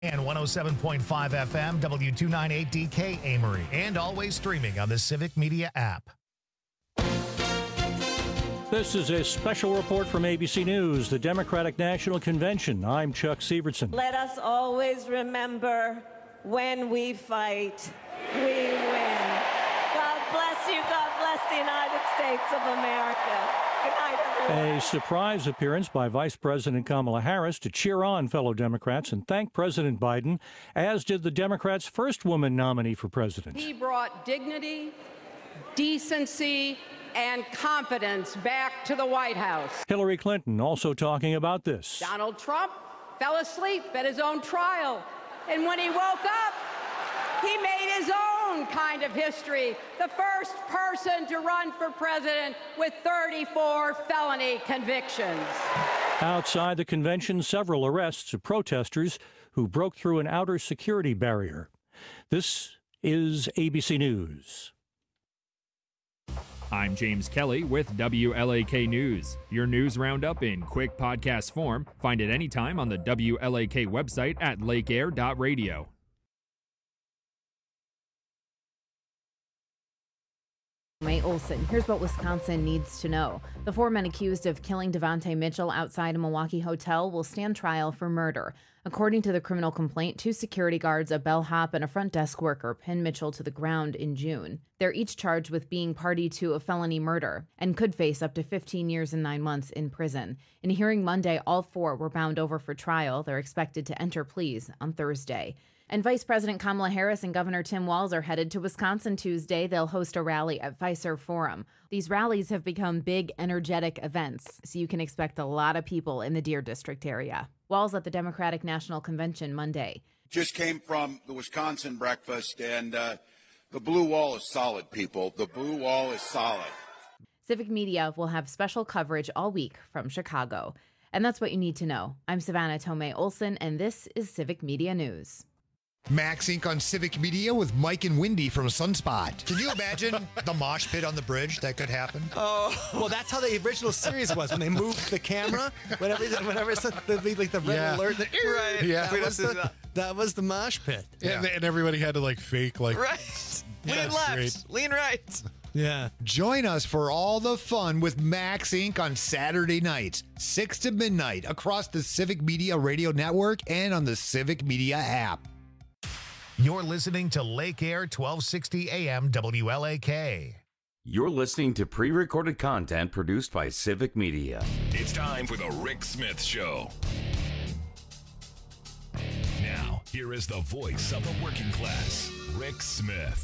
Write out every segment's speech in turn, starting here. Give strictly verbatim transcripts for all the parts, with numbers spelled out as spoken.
And one oh seven point five F M, W two ninety-eight D K Amory, and always streaming on the Civic Media app. This is a special report from A B C News, the Democratic National Convention. I'm Chuck Severson. Let us always remember, when we fight, we win. God bless you. God bless the United States of America. Good night, everyone. A surprise appearance by Vice President Kamala Harris to cheer on fellow Democrats and thank President Biden, as did the Democrats' first woman nominee for president. He brought dignity, decency, and competence back to the White House. Hillary Clinton also talking about this. Donald Trump fell asleep at his own trial, and when he woke up, he made his own kind of history. The first person to run for president with thirty-four felony convictions. Outside the convention, several arrests of protesters who broke through an outer security barrier. This is A B C News. I'm James Kelly with W L A K News. Your news roundup in quick podcast form. Find it anytime on the W L A K website at lake air dot radio. May Olson. Here's what Wisconsin needs to know. The four men accused of killing Devontae Mitchell outside a Milwaukee hotel will stand trial for murder. According to the criminal complaint, two security guards, a bellhop, and a front desk worker pinned Mitchell to the ground in June. They're each charged with being party to a felony murder and could face up to fifteen years and nine months in prison. In a hearing Monday, all four were bound over for trial. They're expected to enter pleas on Thursday. And Vice President Kamala Harris and Governor Tim Walz are headed to Wisconsin Tuesday. They'll host a rally at Fiserv Forum. These rallies have become big, energetic events, so you can expect a lot of people in the Deer District area. Walz at the Democratic National Convention Monday. Just came from the Wisconsin breakfast, and uh, the blue wall is solid, people. The blue wall is solid. Civic Media will have special coverage all week from Chicago. And that's what you need to know. I'm Savannah Tomei Olson, and this is Civic Media News. Max Incorporated on Civic Media with Mike and Wendy from Sunspot. Can you imagine the mosh pit on the bridge that could happen? Oh, well, that's how the original series was when they moved the camera. Whenever, whenever it's the, the, like the red Yeah. alert, the, right? Yeah. that was the, that was the mosh pit. Yeah. And, and everybody had to like fake like Right. Yeah, Lean left. great. Lean right. Yeah. Join us for all the fun with Max Incorporated on Saturday nights, six to midnight, across the Civic Media Radio Network and on the Civic Media app. You're listening to Lake Air twelve sixty A M W L A K. You're listening to pre-recorded content produced by Civic Media. It's time for the Rick Smith Show. Now, here is the voice of the working class, Rick Smith.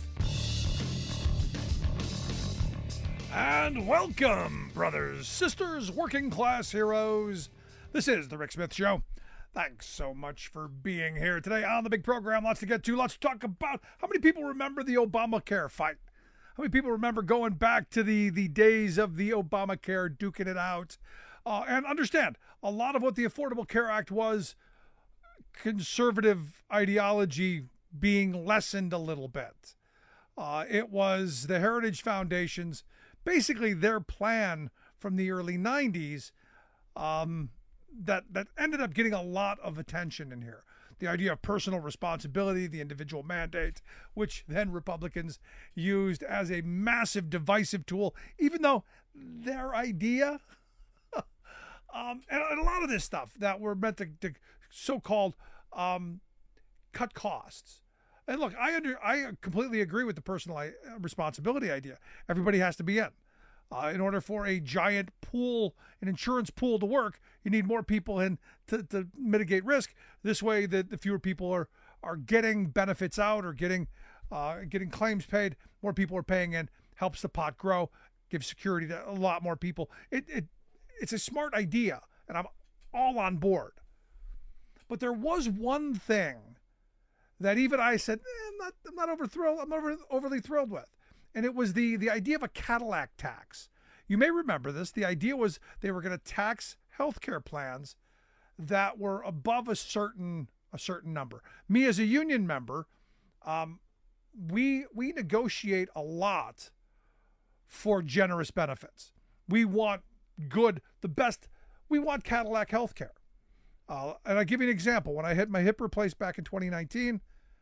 And welcome, brothers, sisters, working class heroes. This is the Rick Smith Show. Thanks so much for being here today on the big program. Lots to get to. Let's talk about how many people remember the Obamacare fight. How many people remember going back to the, the days of the Obamacare, duking it out? Uh, and understand, a lot of what the Affordable Care Act was, conservative ideology being lessened a little bit. Uh, it was the Heritage Foundation's, basically their plan from the early nineties, um, that that ended up getting a lot of attention in here. The idea of personal responsibility, the individual mandate, which then Republicans used as a massive divisive tool, even though their idea, um, and, and a lot of this stuff that were meant to, to so-called um, cut costs. And look, I under I completely agree with the personal responsibility idea. Everybody has to be in. Uh, in order for a giant pool, an insurance pool to work, you need more people in to, to mitigate risk. This way, the, the fewer people are are getting benefits out or getting uh, getting claims paid. More people are paying in, helps the pot grow, gives security to a lot more people. It it it's a smart idea, and I'm all on board. But there was one thing that even I said, eh, I'm not I'm not over thrilled. I'm over, overly thrilled with. And it was the, the idea of a Cadillac tax. You may remember this. The idea was they were going to tax healthcare plans that were above a certain a certain number. Me as a union member, um, we we negotiate a lot for generous benefits. We want good, the best. We want Cadillac healthcare. Uh, and I'll give you an example. When I had my hip replaced back in twenty nineteen,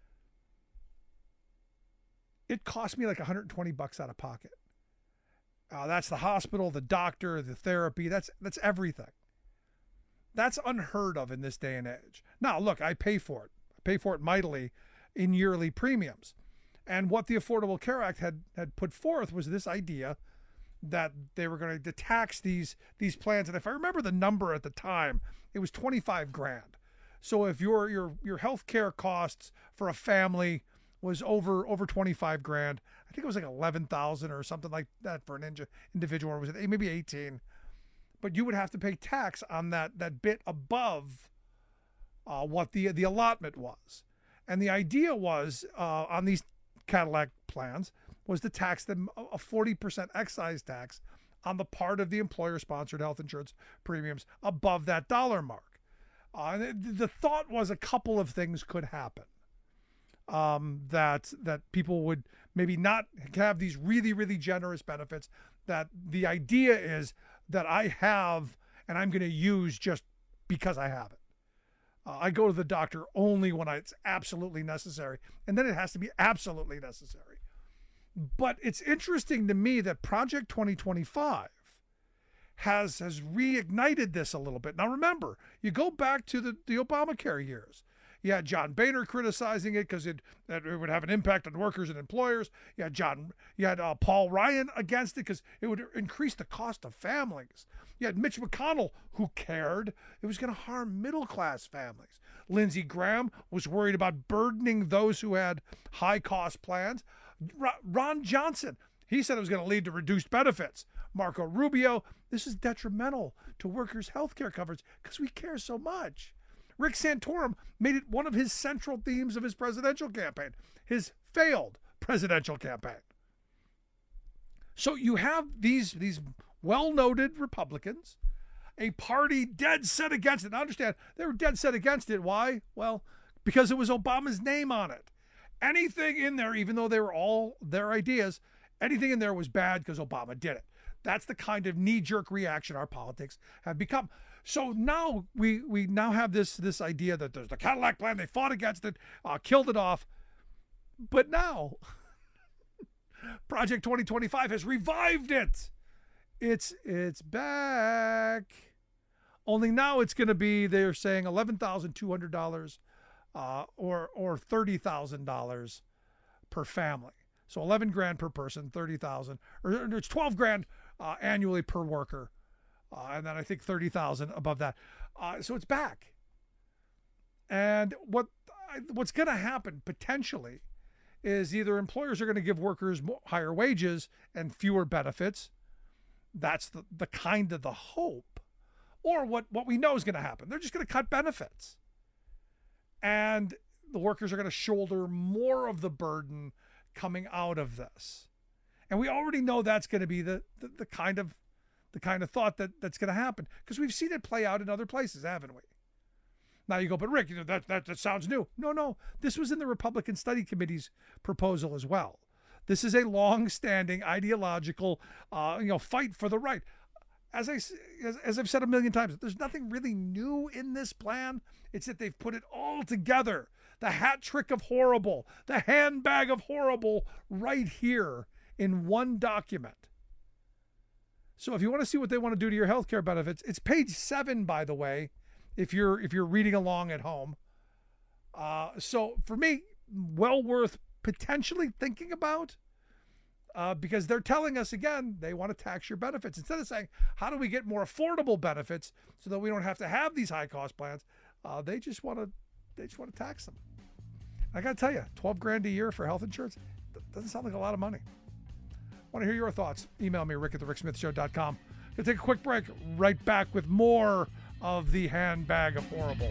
it cost me like one hundred twenty bucks out of pocket. Uh, that's the hospital, the doctor, the therapy. That's that's everything. That's unheard of in this day and age. Now, look, I pay for it. I pay for it mightily in yearly premiums. And what the Affordable Care Act had, had put forth was this idea that they were going to tax these these plans. And if I remember the number at the time, it was twenty-five grand. So if your your your health care costs for a family was over over twenty-five grand, I think it was like eleven thousand or something like that for an inj- individual, or was it maybe eighteen? But you would have to pay tax on that that bit above uh, what the the allotment was. And the idea was uh, on these Cadillac plans was to tax them a forty percent excise tax on the part of the employer-sponsored health insurance premiums above that dollar mark. Uh, the, the thought was a couple of things could happen. Um, that that people would maybe not have these really, really generous benefits. That the idea is that I have and I'm going to use just because I have it. Uh, I go to the doctor only when I, it's absolutely necessary, and then it has to be absolutely necessary. But it's interesting to me that Project twenty twenty-five has has reignited this a little bit. Now remember, you go back to the, the Obamacare years. You had John Boehner criticizing it because it, it would have an impact on workers and employers. You had John, you had uh, Paul Ryan against it because it would increase the cost of families. You had Mitch McConnell who cared it was going to harm middle-class families. Lindsey Graham was worried about burdening those who had high-cost plans. Ron Johnson, he said it was going to lead to reduced benefits. Marco Rubio, this is detrimental to workers' health care coverage because we care so much. Rick Santorum made it one of his central themes of his presidential campaign, his failed presidential campaign. So you have these, these well-noted Republicans, a party dead set against it. Now understand, they were dead set against it. Why? Well, because it was Obama's name on it. Anything in there, even though they were all their ideas, anything in there was bad because Obama did it. That's the kind of knee-jerk reaction our politics have become. So now we we now have this this idea that there's the Cadillac plan. They fought against it, uh, killed it off. But now Project twenty twenty-five has revived it. It's it's back. Only now it's going to be, they're saying eleven thousand two hundred dollars uh, or or thirty thousand dollars per family. So eleven grand per person, thirty thousand, or it's twelve grand uh, annually per worker. Uh, and then I think thirty thousand above that. Uh, so it's back. And what what's going to happen potentially is either employers are going to give workers more, higher wages and fewer benefits. That's the, the kind of the hope. Or what, what we know is going to happen. They're just going to cut benefits. And the workers are going to shoulder more of the burden coming out of this. And we already know that's going to be the, the, the kind of the kind of thought that that's going to happen, because we've seen it play out in other places, haven't we? Now you go, but Rick, you know, that, that, that sounds new. No, no, this was in the Republican Study Committee's proposal as well. This is a long-standing ideological, uh, you know, fight for the right. As, I, as, as I've said a million times, there's nothing really new in this plan. It's that they've put it all together. The hat trick of horrible, the handbag of horrible right here in one document. So if you want to see what they want to do to your health care benefits, it's page seven, by the way, if you're if you're reading along at home. Uh, so for me, well worth potentially thinking about, uh, because they're telling us, again, they want to tax your benefits. Instead of saying, how do we get more affordable benefits so that we don't have to have these high-cost plans, uh, they just want to they just want to tax them. I got to tell you, twelve grand a year for health insurance doesn't sound like a lot of money. I want to hear your thoughts. Email me, rick at the rick smith show dot com. Going to take a quick break. Right back with more of the handbag of horrible.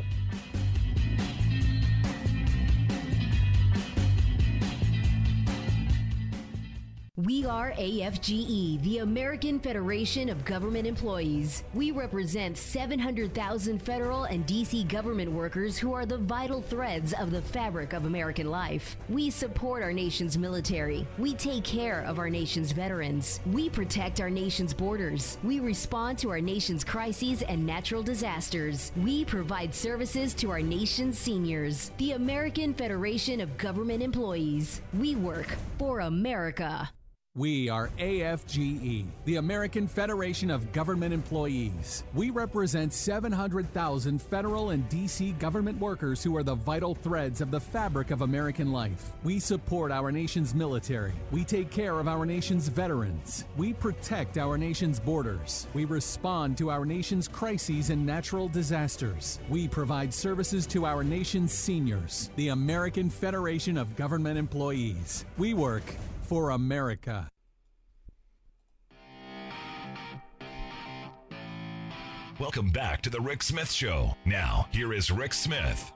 We are A F G E, the American Federation of Government Employees. We represent seven hundred thousand federal and D C government workers who are the vital threads of the fabric of American life. We support our nation's military. We take care of our nation's veterans. We protect our nation's borders. We respond to our nation's crises and natural disasters. We provide services to our nation's seniors. The American Federation of Government Employees. We work for America. We are A F G E, the American Federation of Government Employees. We represent seven hundred thousand federal and D C government workers who are the vital threads of the fabric of American life. We support our nation's military. We take care of our nation's veterans. We protect our nation's borders. We respond to our nation's crises and natural disasters. We provide services to our nation's seniors. The American Federation of Government Employees. We work for America. Welcome back to the Rick Smith Show. Now, here is Rick Smith.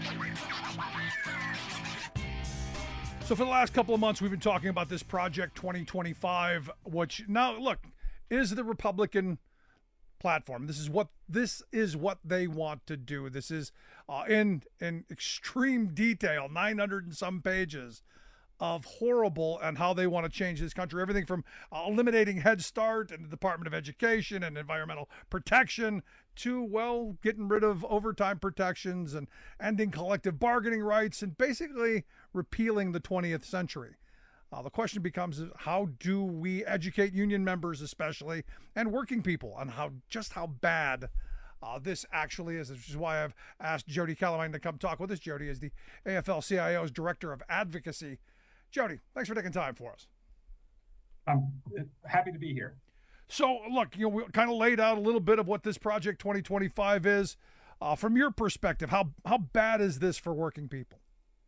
So for the last couple of months, we've been talking about this Project twenty twenty-five, which now, look, is the Republican platform. This is what this is what they want to do. This is uh, in in extreme detail, nine hundred and some pages of horrible and how they want to change this country. Everything from uh, eliminating Head Start and the Department of Education and environmental protection to, well, getting rid of overtime protections and ending collective bargaining rights and basically repealing the twentieth century. Uh, the question becomes, how do we educate union members especially and working people on how just how bad Uh, this actually is, which is why I've asked Jody Calamine to come talk with us. Jody is the A F L C I O's Director of Advocacy. Jody, thanks for taking time for us. I'm happy to be here. So, look, you know, we kind of laid out a little bit of what this Project twenty twenty-five is. Uh, from your perspective, how how bad is this for working people?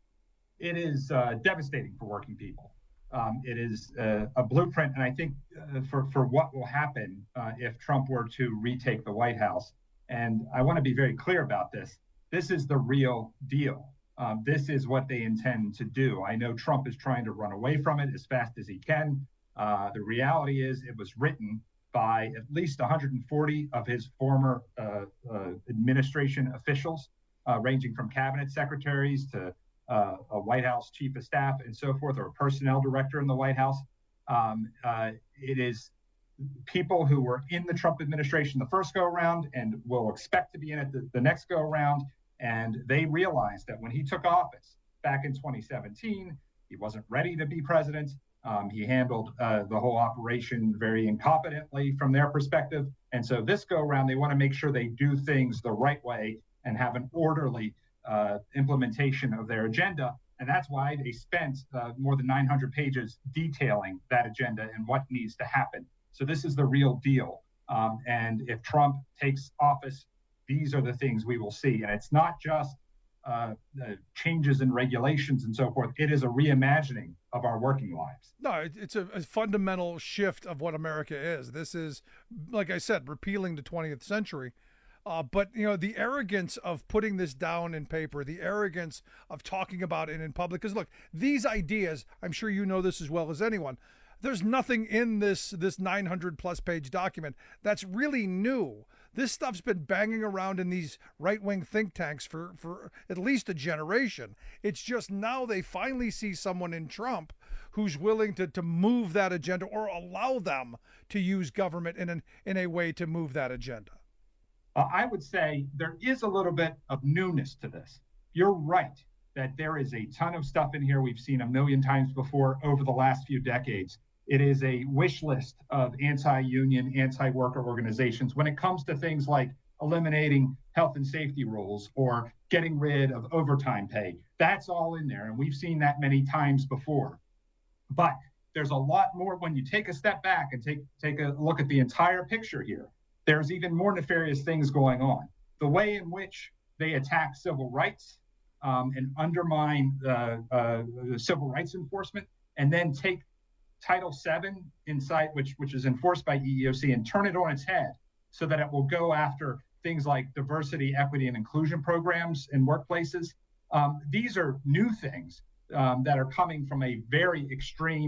It is uh, devastating for working people. Um, it is uh, a blueprint, and I think uh, for, for what will happen uh, if Trump were to retake the White House. And I want to be very clear about this. This is the real deal. Um, this is what they intend to do. I know Trump is trying to run away from it as fast as he can. Uh, the reality is it was written by at least one hundred forty of his former uh, uh, administration officials, uh, ranging from cabinet secretaries to uh, a White House chief of staff and so forth, or a personnel director in the White House. Um, uh, it is people who were in the Trump administration the first go around and will expect to be in it the, the next go around. And they realized that when he took office back in twenty seventeen, he wasn't ready to be president. Um, he handled uh, the whole operation very incompetently from their perspective. And so this go around, they want to make sure they do things the right way and have an orderly uh, implementation of their agenda. And that's why they spent uh, more than nine hundred pages detailing that agenda and what needs to happen. So this is the real deal. Um, and if Trump takes office, these are the things we will see. And it's not just uh, uh, changes in regulations and so forth. It is a reimagining of our working lives. No, it, it's a, a fundamental shift of what America is. This is, like I said, repealing the twentieth century. Uh, but, you know, the arrogance of putting this down in paper, the arrogance of talking about it in public. Because, look, these ideas, I'm sure you know this as well as anyone, there's nothing in this this nine hundred plus page document that's really new. This stuff's been banging around in these right-wing think tanks for, for at least a generation. It's just now they finally see someone in Trump who's willing to, to move that agenda or allow them to use government in, an, in a way to move that agenda. Uh, I would say there is a little bit of newness to this. You're right that there is a ton of stuff in here we've seen a million times before over the last few decades. It is a wish list of anti-union, anti-worker organizations when it comes to things like eliminating health and safety rules or getting rid of overtime pay. That's all in there, and we've seen that many times before. But there's a lot more when you take a step back and take, take a look at the entire picture here. There's even more nefarious things going on. The way in which they attack civil rights um, and undermine uh, uh, civil rights enforcement, and then take Title seven inside, which which is enforced by E E O C, and turn it on its head so that it will go after things like diversity, equity, and inclusion programs in workplaces. Um, these are new things um, that are coming from a very extreme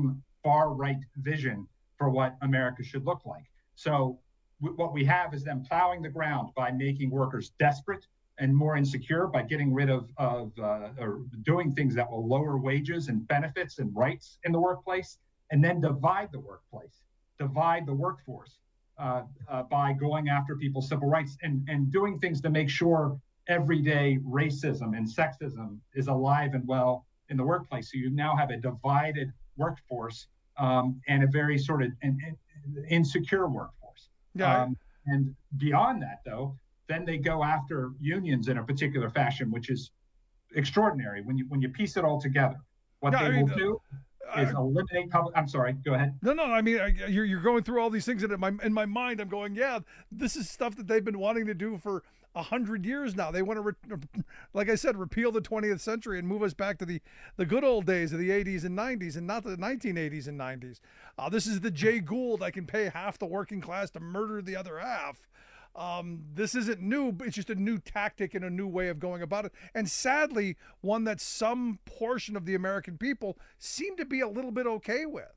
far right vision for what America should look like. So w- what we have is them plowing the ground by making workers desperate and more insecure, by getting rid of, of uh, or doing things that will lower wages and benefits and rights in the workplace, and then divide the workplace, divide the workforce uh, uh, by going after people's civil rights and, and doing things to make sure everyday racism and sexism is alive and well in the workplace. So you now have a divided workforce um, and a very sort of an, an insecure workforce. Yeah. Um, and beyond that, though, then they go after unions in a particular fashion, which is extraordinary when you when you piece it all together. What Yeah, they I mean, will do is I- eliminate public. I'm sorry. Go ahead. No, no. I mean, I, you're you're going through all these things, and in my in my mind, I'm going, yeah, this is stuff that they've been wanting to do for a hundred years now. They want to, re- like I said, repeal the twentieth century and move us back to the the good old days of the eighties and nineties, and not the nineteen eighties and nineties. Uh, this is the Jay Gould. I can pay half the working class to murder the other half. Um, this isn't new, but it's just a new tactic and a new way of going about it. And sadly, one that some portion of the American people seem to be a little bit okay with.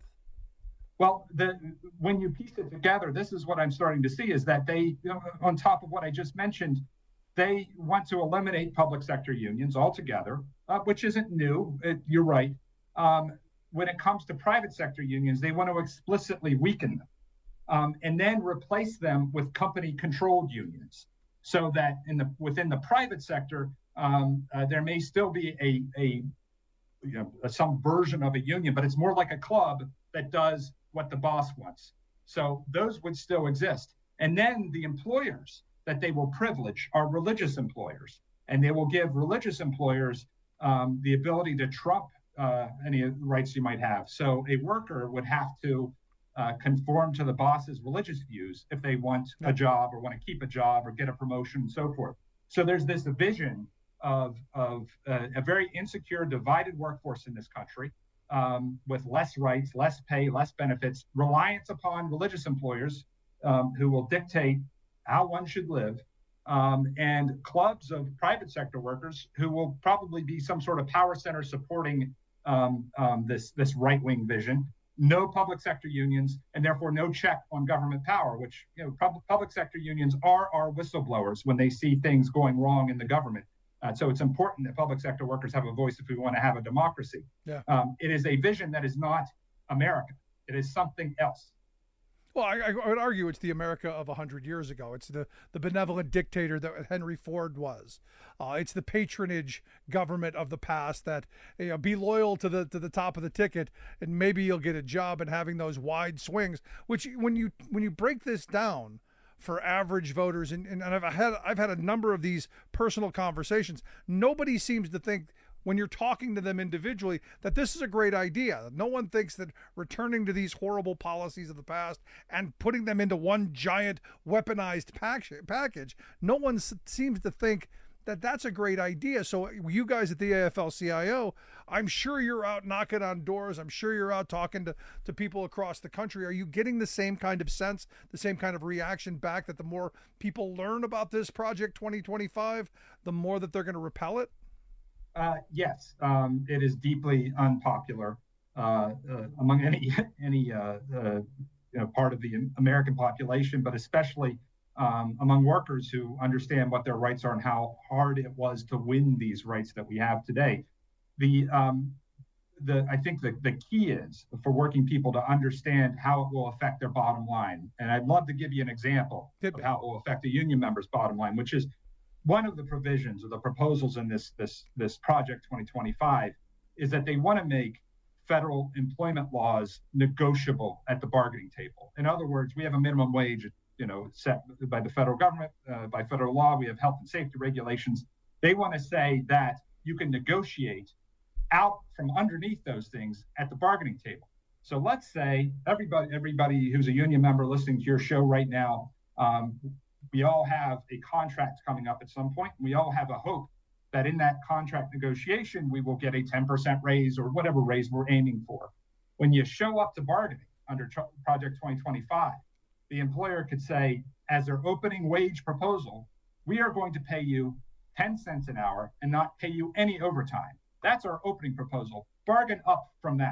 Well, the, when you piece it together, this is what I'm starting to see is that they, you know, on top of what I just mentioned, they want to eliminate public sector unions altogether, uh, which isn't new. It, you're right. Um, when it comes to private sector unions, they want to explicitly weaken them. Um, and then replace them with company-controlled unions, so that in the within the private sector, um, uh, there may still be a, a you know some version of a union, but it's more like a club that does what the boss wants. So those would still exist. And then the employers that they will privilege are religious employers, and they will give religious employers um, the ability to trump uh, any rights you might have. So a worker would have to Uh, conform to the boss's religious views if they want a job or want to keep a job or get a promotion and so forth. So there's this vision of, of uh, a very insecure, divided workforce in this country um, with less rights, less pay, less benefits, reliance upon religious employers um, who will dictate how one should live, um, and clubs of private sector workers who will probably be some sort of power center supporting um, um, this, this right-wing vision. No public sector unions, and therefore no check on government power, which, you know, public, public sector unions are our whistleblowers when they see things going wrong in the government. Uh, so it's important that public sector workers have a voice if we want to have a democracy. Yeah. Um, it is a vision that is not America. It is something else. Well, I, I would argue it's the America of one hundred years ago. It's the, the benevolent dictator that Henry Ford was. Uh, it's the patronage government of the past that, you know, be loyal to the to the top of the ticket, and maybe you'll get a job, and having those wide swings, which when you when you break this down for average voters, and, and I've had I've had a number of these personal conversations, nobody seems to think, when you're talking to them individually, that this is a great idea. No one thinks that returning to these horrible policies of the past and putting them into one giant weaponized pack- package, no one s- seems to think that that's a great idea. So you guys at the A F L C I O, I'm sure you're out knocking on doors. I'm sure you're out talking to, to people across the country. Are you getting the same kind of sense, the same kind of reaction back, that the more people learn about this Project twenty twenty-five, the more that they're going to repel it? Uh, yes, um, it is deeply unpopular uh, uh, among any any uh, uh, you know, part of the American population, but especially um, among workers who understand what their rights are and how hard it was to win these rights that we have today. The um, the I think the, the key is for working people to understand how it will affect their bottom line. And I'd love to give you an example of how it will affect a union member's bottom line, which is one of the provisions or the proposals in this this this Project twenty twenty-five is that they want to make federal employment laws negotiable at the bargaining table. In other words, we have a minimum wage, you know, set by the federal government, uh, by federal law. We have health and safety regulations. They want to say that you can negotiate out from underneath those things at the bargaining table. So let's say everybody everybody who's a union member listening to your show right now, um, we all have a contract coming up at some point. We all have a hope that in that contract negotiation, we will get a ten percent raise or whatever raise we're aiming for. When you show up to bargaining under tr- Project twenty twenty-five, the employer could say, as their opening wage proposal, we are going to pay you ten cents an hour and not pay you any overtime. That's our opening proposal. Bargain up from that.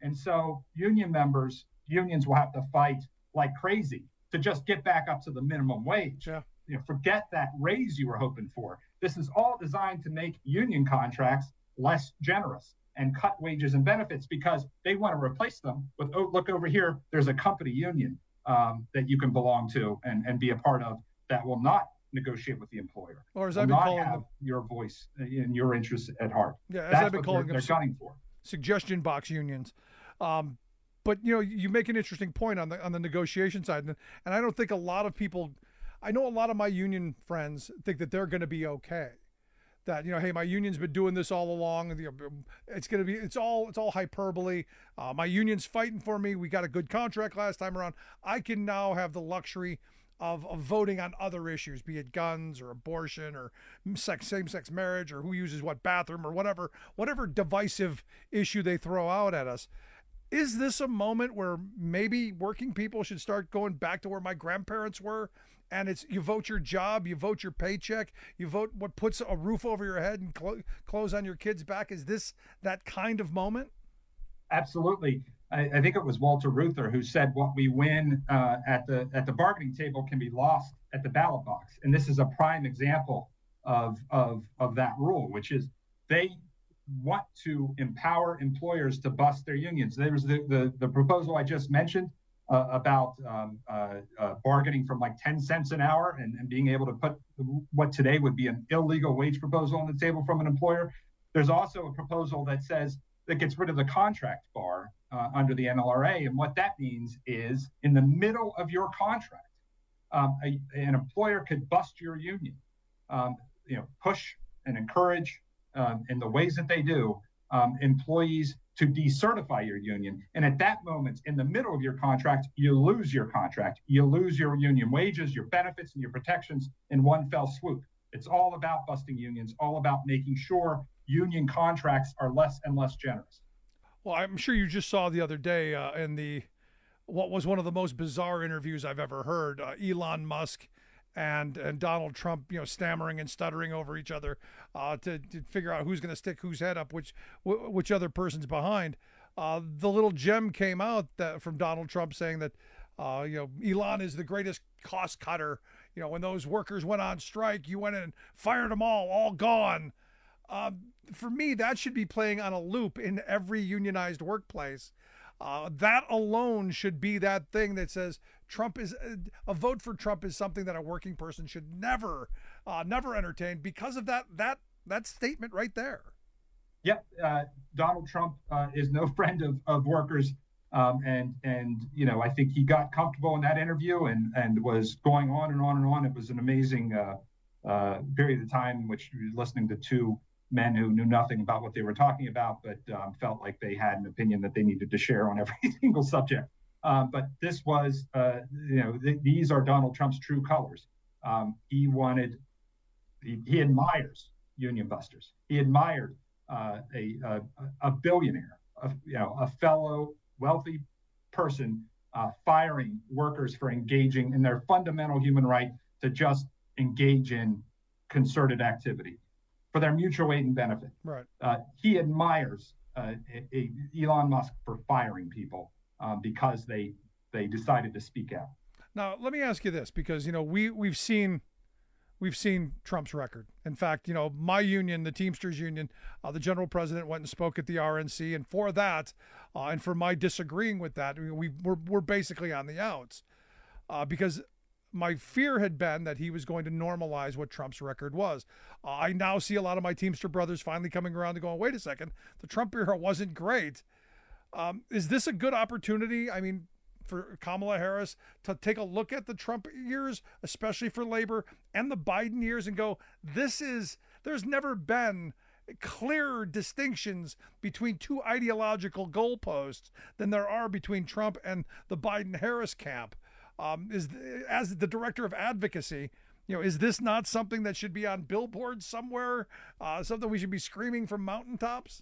And so union members, unions will have to fight like crazy to just get back up to the minimum wage. Yeah. You know, forget that raise you were hoping for. This is all designed to make union contracts less generous and cut wages and benefits because they want to replace them with, oh, look over here, there's a company union um, that you can belong to and, and be a part of that will not negotiate with the employer. Or as will I've been not calling have them, your voice and your interests at heart. Yeah, as That's I've been what calling they're, them, they're gunning for. Suggestion box unions. Um, but you know, you make an interesting point on the on the negotiation side, and, and I don't think a lot of people. I know a lot of my union friends think that they're going to be okay. That, you know, hey, my union's been doing this all along. And, you know, it's going to be, it's all, it's all hyperbole. Uh, my union's fighting for me. We got a good contract last time around. I can now have the luxury of, of voting on other issues, be it guns or abortion or sex, same-sex marriage or who uses what bathroom or whatever, whatever divisive issue they throw out at us. Is this a moment where maybe working people should start going back to where my grandparents were? And it's, you vote your job, you vote your paycheck, you vote what puts a roof over your head and clo- clothes on your kids' back. Is this that kind of moment? Absolutely. I, I think it was Walter Reuther who said what we win uh, at the at the bargaining table can be lost at the ballot box. And this is a prime example of of of that rule, which is they want to empower employers to bust their unions. There was the the, the proposal I just mentioned. Uh, about um, uh, uh, bargaining from like ten cents an hour and, and being able to put what today would be an illegal wage proposal on the table from an employer. There's also a proposal that says that gets rid of the contract bar uh, under the N L R A. And what that means is in the middle of your contract, um, a, an employer could bust your union, um, you know, push and encourage um, in the ways that they do um, employees to decertify your union. And at that moment, in the middle of your contract, you lose your contract. You lose your union wages, your benefits, and your protections in one fell swoop. It's all about busting unions, all about making sure union contracts are less and less generous. Well, I'm sure you just saw the other day uh, in the, what was one of the most bizarre interviews I've ever heard, uh, Elon Musk and and Donald Trump, you know, stammering and stuttering over each other uh, to, to figure out who's going to stick whose head up, which wh- which other person's behind. Uh, the little gem came out that, from Donald Trump saying that, uh, you know, Elon is the greatest cost cutter. You know, when those workers went on strike, you went in and fired them all, all gone. Uh, for me, that should be playing on a loop in every unionized workplace. Uh, that alone should be that thing that says Trump is a vote for Trump is something that a working person should never, uh, never entertain because of that that that statement right there. Yep, uh, Donald Trump uh, is no friend of of workers, um, and and you know I think he got comfortable in that interview and and was going on and on and on. It was an amazing uh, uh, period of time in which you were listening to two men who knew nothing about what they were talking about, but um, felt like they had an opinion that they needed to share on every single subject. Um, but this was, uh, you know, th- these are Donald Trump's true colors. Um, he wanted, he, he admires union busters. He admired uh, a, a a billionaire, a, you know, a fellow wealthy person uh, firing workers for engaging in their fundamental human right to just engage in concerted activity for their mutual aid and benefit. Right. Uh, he admires uh, a, a Elon Musk for firing people um, because they they decided to speak out. Now, let me ask you this, because you know we we've seen we've seen Trump's record. In fact, you know my union, the Teamsters Union, uh, the general president went and spoke at the R N C, and for that, uh, and for my disagreeing with that, we we're we're basically on the outs uh, because. My fear had been that he was going to normalize what Trump's record was. Uh, I now see a lot of my Teamster brothers finally coming around and going, wait a second, the Trump era wasn't great. Um, is this a good opportunity, I mean, for Kamala Harris to take a look at the Trump years, especially for labor, and the Biden years and go, this is, there's never been clearer distinctions between two ideological goalposts than there are between Trump and the Biden-Harris camp. Um, is as the director of advocacy, you know, is this not something that should be on billboards somewhere? Uh, something we should be screaming from mountaintops?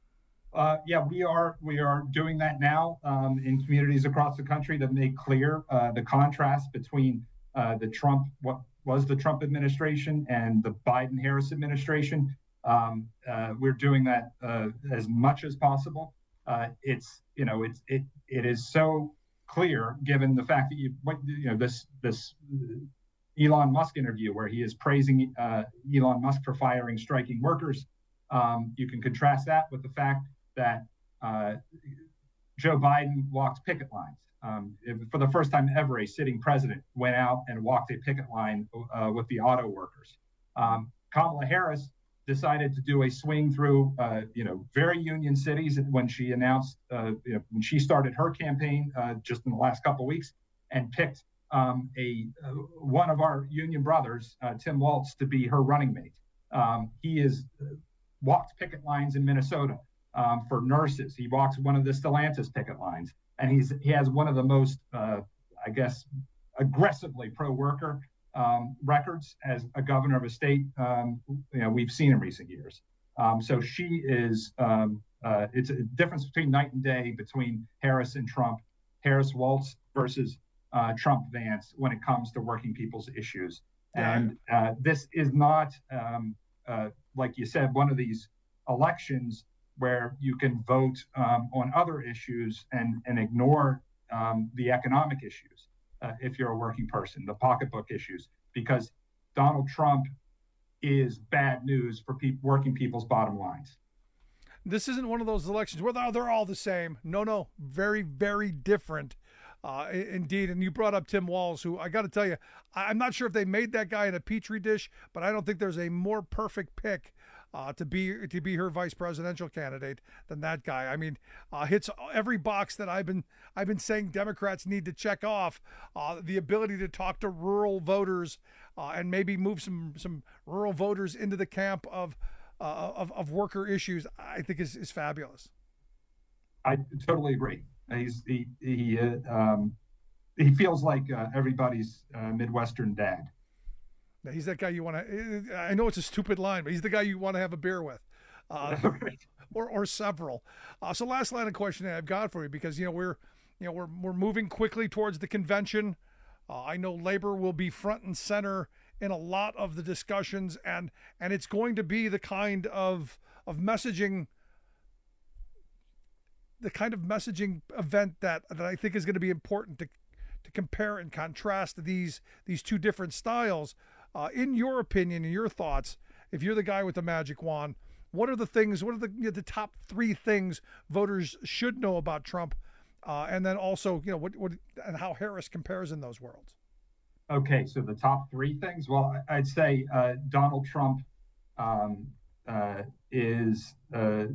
Uh, yeah, we are we are doing that now um, in communities across the country to make clear uh, the contrast between uh, the Trump, what was the Trump administration, and the Biden-Harris administration. Um, uh, we're doing that uh, as much as possible. uh, it's you know it's it it is so clear given the fact that you you know this this Elon Musk interview where he is praising uh, Elon Musk for firing striking workers. Um, you can contrast that with the fact that uh, Joe Biden walked picket lines. Um, for the first time ever, a sitting president went out and walked a picket line uh, with the auto workers. Um, Kamala Harris decided to do a swing through, uh, you know, very union cities when she announced, uh, you know, when she started her campaign uh, just in the last couple of weeks, and picked um, a uh, one of our union brothers, uh, Tim Walz, to be her running mate. Um, he has walked picket lines in Minnesota um, for nurses. He walks one of the Stellantis picket lines. And he's he has one of the most, uh, I guess, aggressively pro-worker um, records as a governor of a state, um, you know, we've seen in recent years. Um, so she is, um, uh, it's a difference between night and day between Harris and Trump, Harris Walz versus uh, Trump Vance when it comes to working people's issues. Yeah. And uh, this is not, um, uh, like you said, one of these elections where you can vote um, on other issues and, and ignore um, the economic issues uh, if you're a working person, the pocketbook issues, because Donald Trump is bad news for pe- working people's bottom lines. This isn't one of those elections where they're, they're all the same. No, no, very, very different. Uh, indeed. And you brought up Tim Walz, who I got to tell you, I'm not sure if they made that guy in a petri dish, but I don't think there's a more perfect pick Uh, to be to be her vice presidential candidate than that guy. I mean, uh, hits every box that I've been I've been saying Democrats need to check off. Uh, the ability to talk to rural voters uh, and maybe move some some rural voters into the camp of uh, of, of worker issues, I think is is fabulous. I totally agree. He's he he uh, um, he feels like uh, everybody's uh, Midwestern dad. He's that guy you want to, I know it's a stupid line, but he's the guy you want to have a beer with, uh, or or several. Uh, so last line of questioning I've got for you, because, you know, we're, you know, we're, we're moving quickly towards the convention. Uh, I know labor will be front and center in a lot of the discussions, and, and it's going to be the kind of, of messaging, the kind of messaging event that, that I think is going to be important to, to compare and contrast these, these two different styles. Uh, in your opinion and your thoughts, if you're the guy with the magic wand, what are the things, what are the you know, the top three things voters should know about Trump? Uh, and then also, you know, what, what and how Harris compares in those worlds? Okay, so the top three things. Well, I'd say uh, Donald Trump um, uh, is, uh,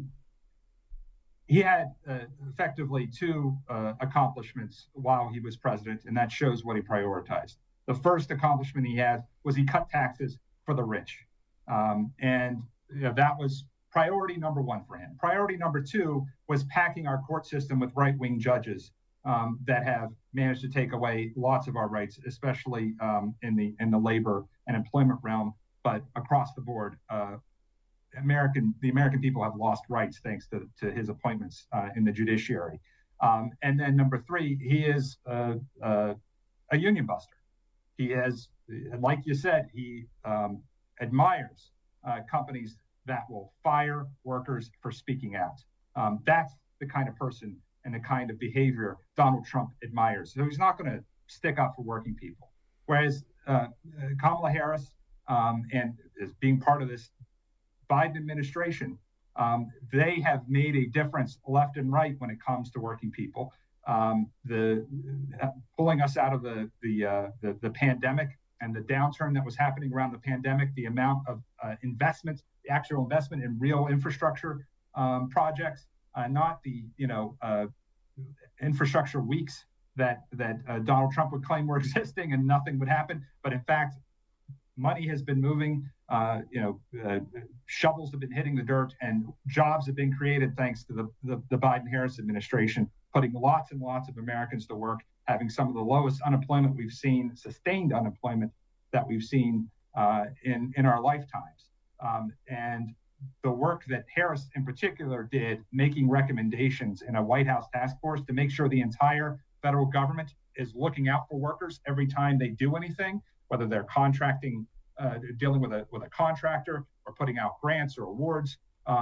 he had uh, effectively two uh, accomplishments while he was president, and that shows what he prioritized. The first accomplishment he had was he cut taxes for the rich. Um, and you know, that was priority number one for him. Priority number two was packing our court system with right-wing judges um, that have managed to take away lots of our rights, especially um, in the in the labor and employment realm, but across the board. Uh, American, the American people have lost rights thanks to, to his appointments uh, in the judiciary. Um, and then number three, he is uh, uh, a union buster. He has, like you said, he um, admires uh, companies that will fire workers for speaking out. Um, that's the kind of person and the kind of behavior Donald Trump admires. So he's not going to stick up for working people. Whereas uh, Kamala Harris, um, and as being part of this Biden administration, um, they have made a difference left and right when it comes to working people. Um, the uh, pulling us out of the the, uh, the the pandemic and the downturn that was happening around the pandemic, the amount of uh, investment, the actual investment in real infrastructure um, projects, uh, not the you know uh, infrastructure weeks that that uh, Donald Trump would claim were existing and nothing would happen, but in fact, money has been moving. Uh, you know, uh, shovels have been hitting the dirt, and jobs have been created thanks to the the, the Biden-Harris administration, putting lots and lots of Americans to work, having some of the lowest unemployment we've seen, sustained unemployment that we've seen uh, in, in our lifetimes. Um, and the work that Harris in particular did, making recommendations in a White House task force to make sure the entire federal government is looking out for workers every time they do anything, whether they're contracting, uh, dealing with a with a contractor or putting out grants or awards. Um,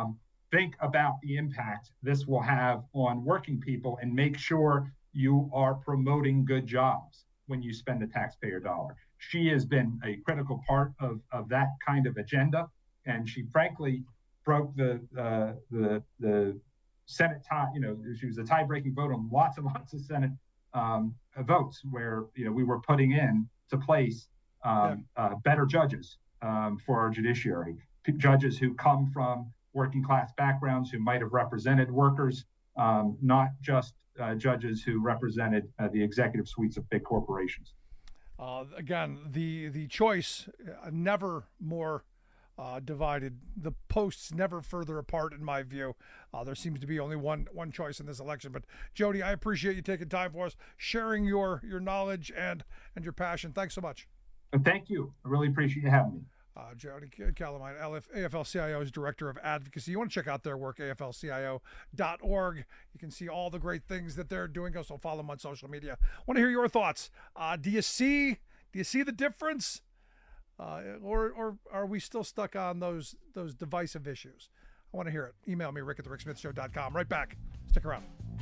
think about the impact this will have on working people and make sure you are promoting good jobs when you spend the taxpayer dollar. She has been a critical part of, of that kind of agenda, and she frankly broke the uh, the the Senate tie. You know, she was a tie-breaking vote on lots and lots of Senate um, votes where you know we were putting in to place um, yeah. uh, better judges um, for our judiciary, P- judges who come from working class backgrounds, who might have represented workers, um, not just uh, judges who represented uh, the executive suites of big corporations. Uh, again, the the choice uh, never more uh, divided. The posts never further apart, in my view. Uh, there seems to be only one one choice in this election. But Jody, I appreciate you taking time for us, sharing your your knowledge and and your passion. Thanks so much. And thank you. I really appreciate you having me. Uh, Jody Calamine, A F L C I O's Director of Advocacy. You want to check out their work, A F L C I O dot org. You can see all the great things that they're doing. Also follow them on social media. I want to hear your thoughts. Uh, do you see do you see the difference? Uh, or or are we still stuck on those those divisive issues? I want to hear it. Email me, Rick at the Rick Smith Show dot com. Right back. Stick around.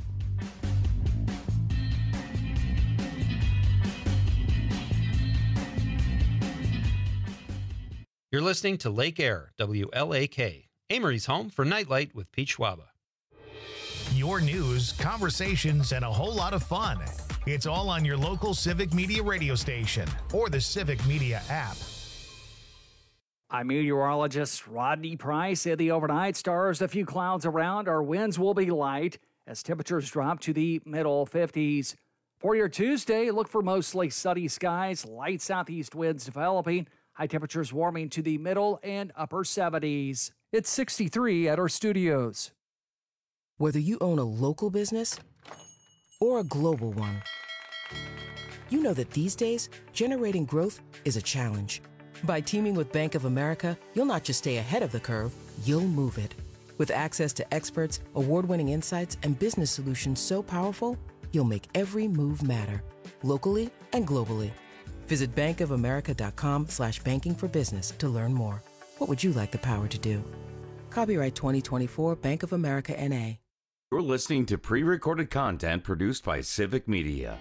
You're listening to Lake Air, W L A K, Amory's home for Nightlight with Pete Schwaba. Your news, conversations, and a whole lot of fun. It's all on your local Civic Media radio station or the Civic Media app. I'm meteorologist Rodney Price. In the overnight, stars, a few clouds around. Our winds will be light as temperatures drop to the middle fifties. For your Tuesday, look for mostly sunny skies, light southeast winds developing. High temperatures warming to the middle and upper seventies. It's sixty-three at our studios. Whether you own a local business or a global one, you know that these days, generating growth is a challenge. By teaming with Bank of America, you'll not just stay ahead of the curve, you'll move it. With access to experts, award-winning insights, and business solutions so powerful, you'll make every move matter, locally and globally. Visit bankofamerica.com slash banking for business to learn more. What would you like the power to do? Copyright twenty twenty-four Bank of America N A. You're listening to pre-recorded content produced by Civic Media.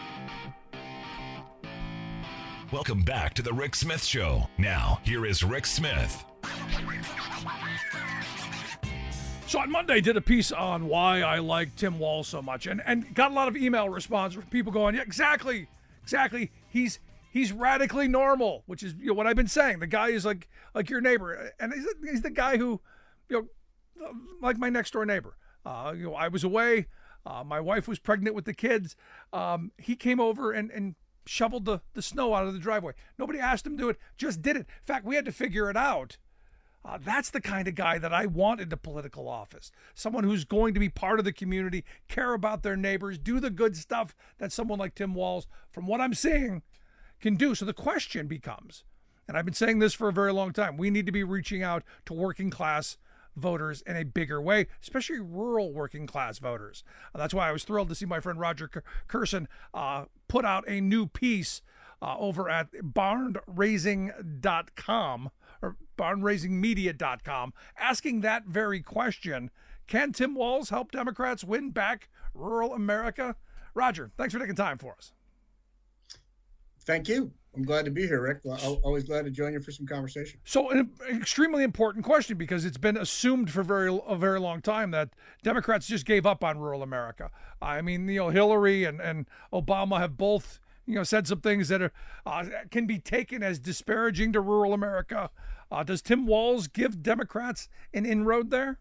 Welcome back to the Rick Smith Show. Now, here is Rick Smith. So on Monday, did a piece on why I like Tim Walz so much, and, and got a lot of email response from people going, yeah, exactly, exactly. He's he's radically normal, which is you know, what I've been saying. The guy is like like your neighbor, and he's, he's the guy who, you know, like my next door neighbor. Uh, you know, I was away. Uh, my wife was pregnant with the kids. Um, he came over and and shoveled the the snow out of the driveway. Nobody asked him to do it, just did it. In fact, we had to figure it out. Uh, that's the kind of guy that I want into political office. Someone who's going to be part of the community, care about their neighbors, do the good stuff that someone like Tim Walz, from what I'm seeing, can do. So the question becomes, and I've been saying this for a very long time, we need to be reaching out to working class voters in a bigger way, especially rural working class voters. Uh, that's why I was thrilled to see my friend Roger Kurson uh, put out a new piece uh, over at barn raising dot com or barn raising media dot com asking that very question. Can Tim Walz help Democrats win back rural America? Roger, thanks for taking time for us. Thank you. I'm glad to be here, Rick. I'm always glad to join you for some conversation. So an extremely important question, because it's been assumed for very a very long time that Democrats just gave up on rural America. I mean, you know, Hillary and, and Obama have both, you know, said some things that are uh, can be taken as disparaging to rural America. Uh, does Tim Walz give Democrats an inroad there?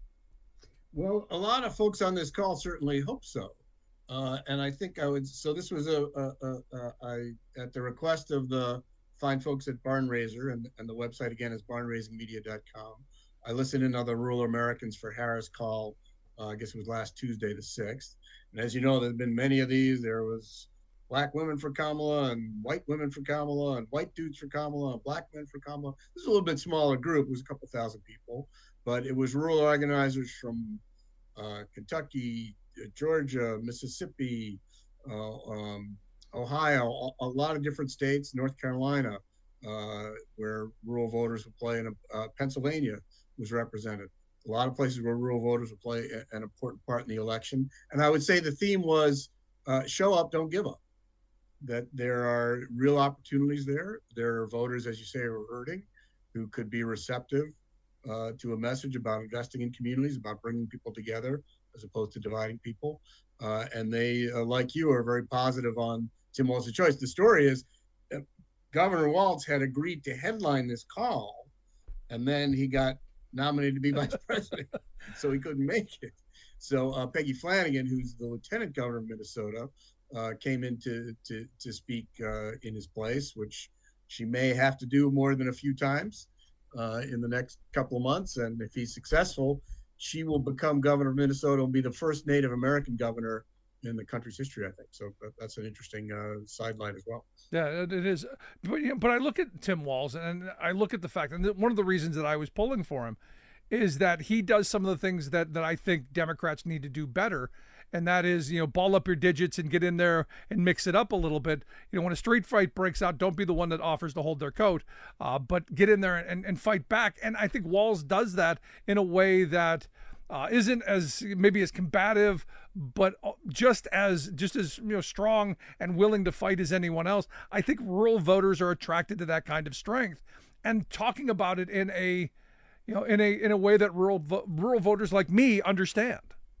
Well, a lot of folks on this call certainly hope so. Uh, and I think I would, so this was a, a, a, a I, at the request of the fine folks at Barn Raiser, and, and the website again is barn raising media dot com. I listened in on the Rural Americans for Harris call, uh, I guess it was last Tuesday the sixth. And as you know, there's been many of these. There was black women for Kamala and white women for Kamala and white dudes for Kamala and black men for Kamala. This is a little bit smaller group. It was a couple thousand people, but it was rural organizers from uh, Kentucky, Georgia, Mississippi, uh, um, Ohio, a, a lot of different states, North Carolina, uh, where rural voters would play, and uh, Pennsylvania was represented. a lot of places where rural voters will play a, an important part in the election. And I would say the theme was uh, show up, don't give up. That there are real opportunities there. There are voters, as you say, who are hurting, who could be receptive uh, to a message about investing in communities, about bringing people together as opposed to dividing people. Uh, and they, uh, like you, are very positive on Tim Walz's choice. The story is uh, Governor Walz had agreed to headline this call, and then he got nominated to be vice president, so he couldn't make it. So uh, Peggy Flanagan, who's the lieutenant governor of Minnesota, uh, came in to, to, to speak uh, in his place, which she may have to do more than a few times uh, in the next couple of months. And if he's successful, she will become governor of Minnesota and be the first Native American governor in the country's history, I think. So that's an interesting uh, sideline as well. Yeah, it is. But, you know, but I look at Tim Walz and I look at the fact, and one of the reasons that I was pulling for him is that he does some of the things that, that I think Democrats need to do better. And that is, you know, ball up your digits and get in there and mix it up a little bit. You know, when a street fight breaks out, don't be the one that offers to hold their coat, uh, but get in there and, and fight back. And I think Walz does that in a way that uh, isn't as maybe as combative, but just as just as you know strong and willing to fight as anyone else. I think rural voters are attracted to that kind of strength, and talking about it in a you know in a in a way that rural rural voters like me understand.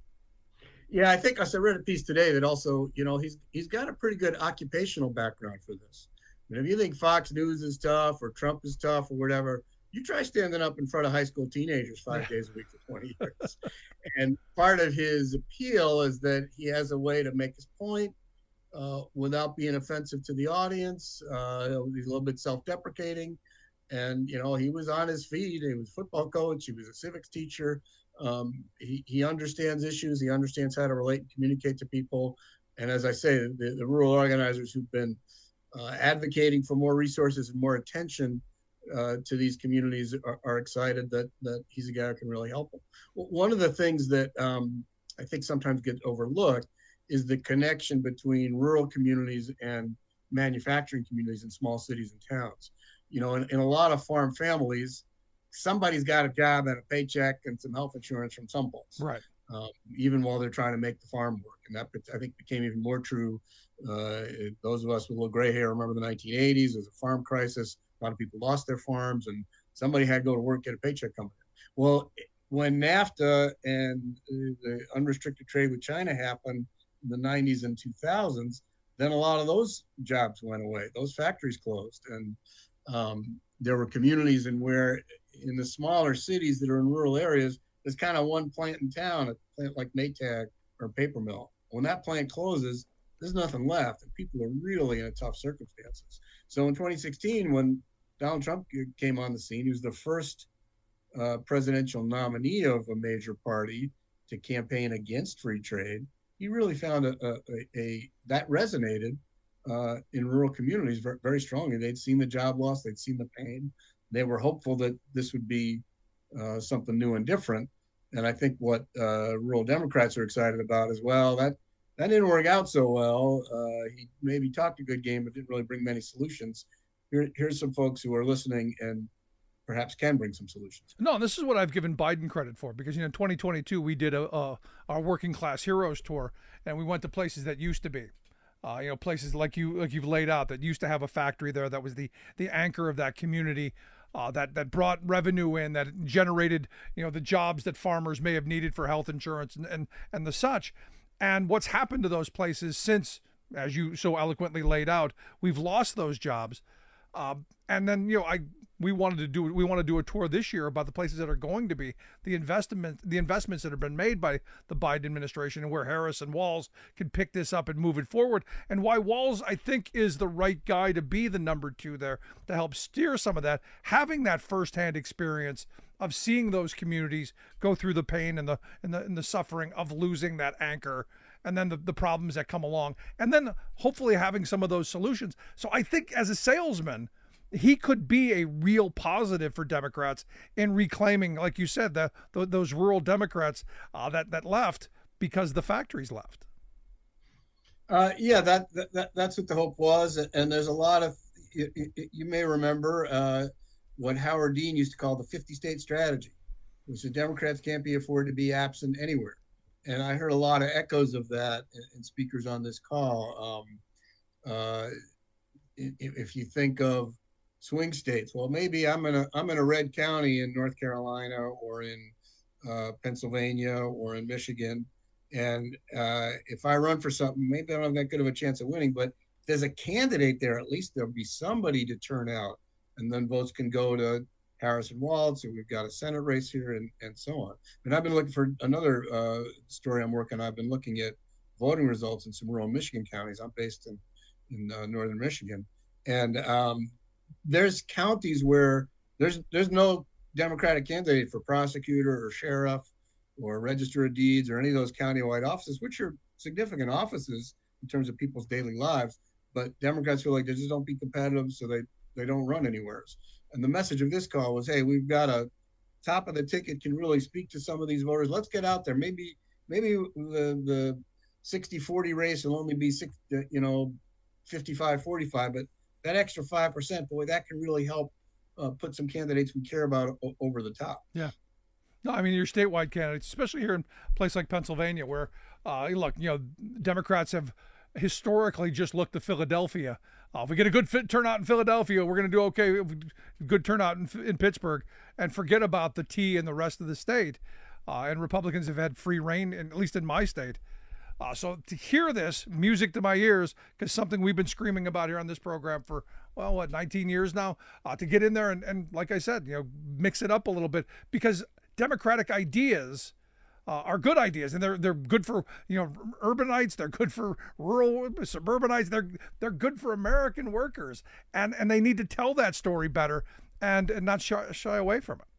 Yeah, I think I read a piece today that also, you know, he's he's got a pretty good occupational background for this. I mean, if you think Fox News is tough or Trump is tough or whatever, you try standing up in front of high school teenagers five days a week for twenty years. And part of his appeal is that he has a way to make his point uh, without being offensive to the audience. Uh, he's a little bit self-deprecating. And, you know, he was on his feet. He was a football coach. He was a civics teacher. Um, he, he understands issues. He understands how to relate and communicate to people. And as I say, the, the rural organizers who've been uh, advocating for more resources and more attention uh, to these communities are, are excited that, that he's a guy who can really help them. Well, one of the things that um, I think sometimes gets overlooked is the connection between rural communities and manufacturing communities in small cities and towns. You know, in, in a lot of farm families, somebody's got a job and a paycheck and some health insurance from someplace, right? Um, even while they're trying to make the farm work. And that, I think, became even more true. Uh, those of us with a little gray hair remember the nineteen eighties. There was a farm crisis. A lot of people lost their farms, and somebody had to go to work, get a paycheck coming in. Well, when NAFTA and the unrestricted trade with China happened in the nineties and two thousands, then a lot of those jobs went away. Those factories closed. And um, there were communities in where, in the smaller cities that are in rural areas, there's kind of one plant in town, a plant like Maytag or a paper mill. When that plant closes, there's nothing left, and people are really in tough circumstances. So in twenty sixteen, when Donald Trump came on the scene, he was the first uh, presidential nominee of a major party to campaign against free trade. He really found a, a, a, a that resonated uh, in rural communities very, very strongly. They'd seen the job loss, they'd seen the pain. They were hopeful that this would be uh, something new and different. And I think what uh, rural Democrats are excited about as well, that that didn't work out so well. Uh, he maybe talked a good game, but didn't really bring many solutions. Here, here's some folks who are listening and perhaps can bring some solutions. No, this is what I've given Biden credit for, because, you know, in twenty twenty-two, we did a, a our Working Class Heroes tour, and we went to places that used to be. Uh, you know, places like you like you've laid out that used to have a factory there that was the the anchor of that community, uh, that that brought revenue in, that generated you know the jobs that farmers may have needed for health insurance and and, and the such. And what's happened to those places since, as you so eloquently laid out, we've lost those jobs. Uh, and then you know I. We wanted to do we want to do a tour this year about the places that are going to be the investment the investments that have been made by the Biden administration, and where Harris and Walz can pick this up and move it forward, and why Walz, I think, is the right guy to be the number two there to help steer some of that, having that firsthand experience of seeing those communities go through the pain and the and the, and the suffering of losing that anchor, and then the, the problems that come along, and then hopefully having some of those solutions. So I think as a salesman, he could be a real positive for Democrats in reclaiming, like you said, the, the those rural Democrats uh, that that left because the factories left. Uh, yeah, that, that that's what the hope was, and there's a lot of you, you may remember uh, what Howard Dean used to call the fifty-state strategy. which the Democrats can't be afforded to be absent anywhere. And I heard a lot of echoes of that in, in speakers on this call. Um, uh, if, if you think of swing states, well, maybe I'm in a I'm in a red county in North Carolina or in uh, Pennsylvania or in Michigan, and uh, if I run for something, maybe I don't have that good of a chance of winning. But if there's a candidate there, at least there'll be somebody to turn out, and then votes can go to Harrison Walz, and we've got a Senate race here, and, and so on. And I've been looking for another uh, story I'm working on. I've been looking at voting results in some rural Michigan counties. I'm based in, in uh, northern Michigan. And um, there's counties where there's there's no Democratic candidate for prosecutor or sheriff or register of deeds or any of those county-wide offices, which are significant offices in terms of people's daily lives. But Democrats feel like they just don't be competitive, so they, they don't run anywhere. And the message of this call was, hey, we've got a top of the ticket, can really speak to some of these voters. Let's get out there. Maybe maybe the the sixty forty race will only be six, you know, fifty-five forty-five, but that extra five percent, boy, that can really help uh, put some candidates we care about o- over the top. Yeah. No, I mean, your statewide candidates, especially here in a place like Pennsylvania, where, uh, look, you know, Democrats have historically just looked to Philadelphia. Uh, if we get a good fit turnout in Philadelphia, we're going to do okay. Good turnout in, in Pittsburgh, and forget about the T and the rest of the state. Uh, and Republicans have had free reign, in, at least in my state. Uh, so to hear this, music to my ears, because something we've been screaming about here on this program for, well, what, nineteen years now, uh, to get in there and, and, like I said, you know, mix it up a little bit, because Democratic ideas uh, are good ideas, and they're they're good for, you know, urbanites, they're good for rural suburbanites, they're they're good for American workers, and and they need to tell that story better and, and not shy, shy away from it.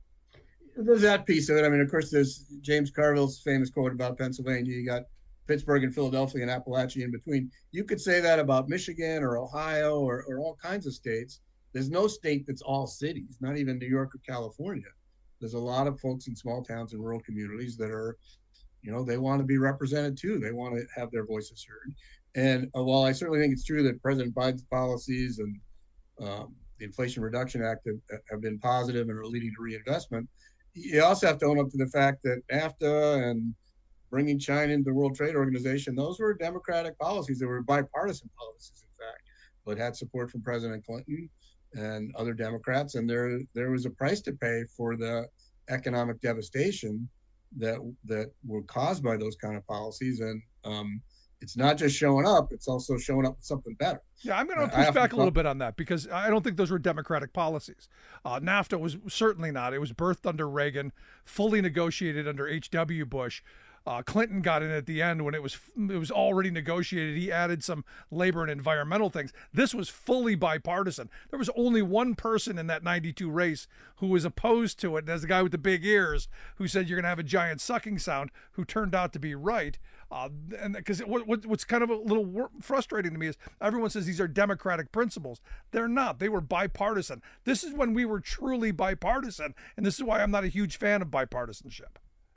There's that piece of it. I mean, of course, there's James Carville's famous quote about Pennsylvania. You got Pittsburgh and Philadelphia and Appalachia in between. You could say that about Michigan or Ohio or, or all kinds of states. There's no state that's all cities, not even New York or California. There's a lot of folks in small towns and rural communities that are, you know, they want to be represented too. They want to have their voices heard. And uh, while I certainly think it's true that President Biden's policies and um, the Inflation Reduction Act have, have been positive and are leading to reinvestment, you also have to own up to the fact that NAFTA and bringing China into the World Trade Organization, those were Democratic policies. They were bipartisan policies, in fact, but had support from President Clinton and other Democrats. And there there was a price to pay for the economic devastation that that were caused by those kind of policies. And um, it's not just showing up, it's also showing up with something better. Yeah, I'm going to push back a little bit on that, because I don't think those were Democratic policies. Uh, NAFTA was certainly not. It was birthed under Reagan, fully negotiated under H W Bush. Uh, Clinton got in at the end when it was it was already negotiated. He added some labor and environmental things. This was fully bipartisan. There was only one person in that ninety-two race who was opposed to it, and that's the guy with the big ears who said you're going to have a giant sucking sound, who turned out to be right. Uh, and because what, what, what's kind of a little wor- frustrating to me is everyone says these are Democratic principles. They're not. They were bipartisan. This is when we were truly bipartisan, and this is why I'm not a huge fan of bipartisanship.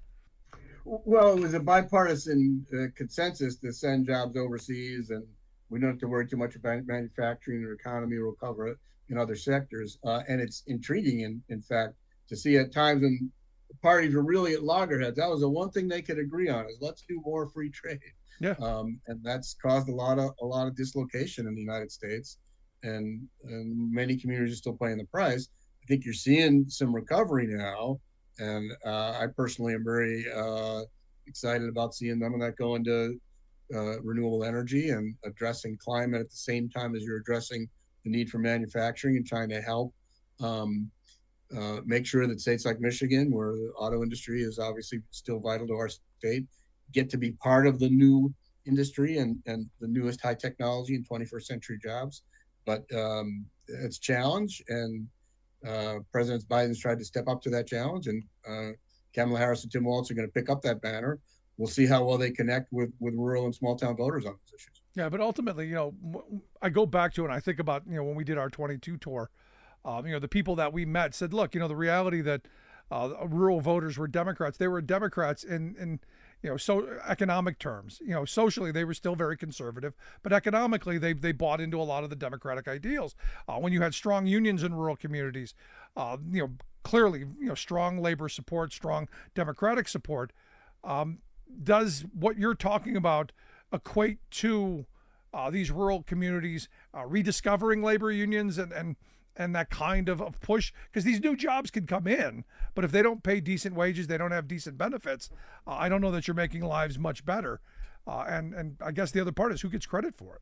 Well, it was a bipartisan uh, consensus to send jobs overseas, and we don't have to worry too much about manufacturing or economy. We'll cover it in other sectors. Uh, and it's intriguing, in, in fact, to see at times when parties were really at loggerheads. That was the one thing they could agree on, is let's do more free trade. Yeah. Um, and that's caused a lot of a lot of dislocation in the United States, and, and many communities are still paying the price. I think you're seeing some recovery now. And uh, I personally am very uh, excited about seeing them and that go into uh, renewable energy and addressing climate at the same time as you're addressing the need for manufacturing and trying to help um, uh, make sure that states like Michigan, where the auto industry is obviously still vital to our state, get to be part of the new industry and, and the newest high technology and twenty-first century jobs. But um, it's a challenge, and Uh, President Biden's tried to step up to that challenge, and uh, Kamala Harris and Tim Walz are going to pick up that banner. We'll see how well they connect with, with rural and small town voters on these issues. Yeah, but ultimately, you know, I go back to it and I think about, you know, when we did our twenty-two tour, um, you know, the people that we met said, look, you know, the reality that uh, rural voters were Democrats. They were Democrats in, in you know, so economic terms. You know, socially they were still very conservative, but economically they they bought into a lot of the Democratic ideals. Uh, when you had strong unions in rural communities, uh, you know, clearly, you know, strong labor support, strong Democratic support. Um, does what you're talking about equate to uh, these rural communities uh, rediscovering labor unions and and and that kind of, of push? Because these new jobs can come in, but if they don't pay decent wages, they don't have decent benefits, uh, I don't know that you're making lives much better. Uh, and, and I guess the other part is who gets credit for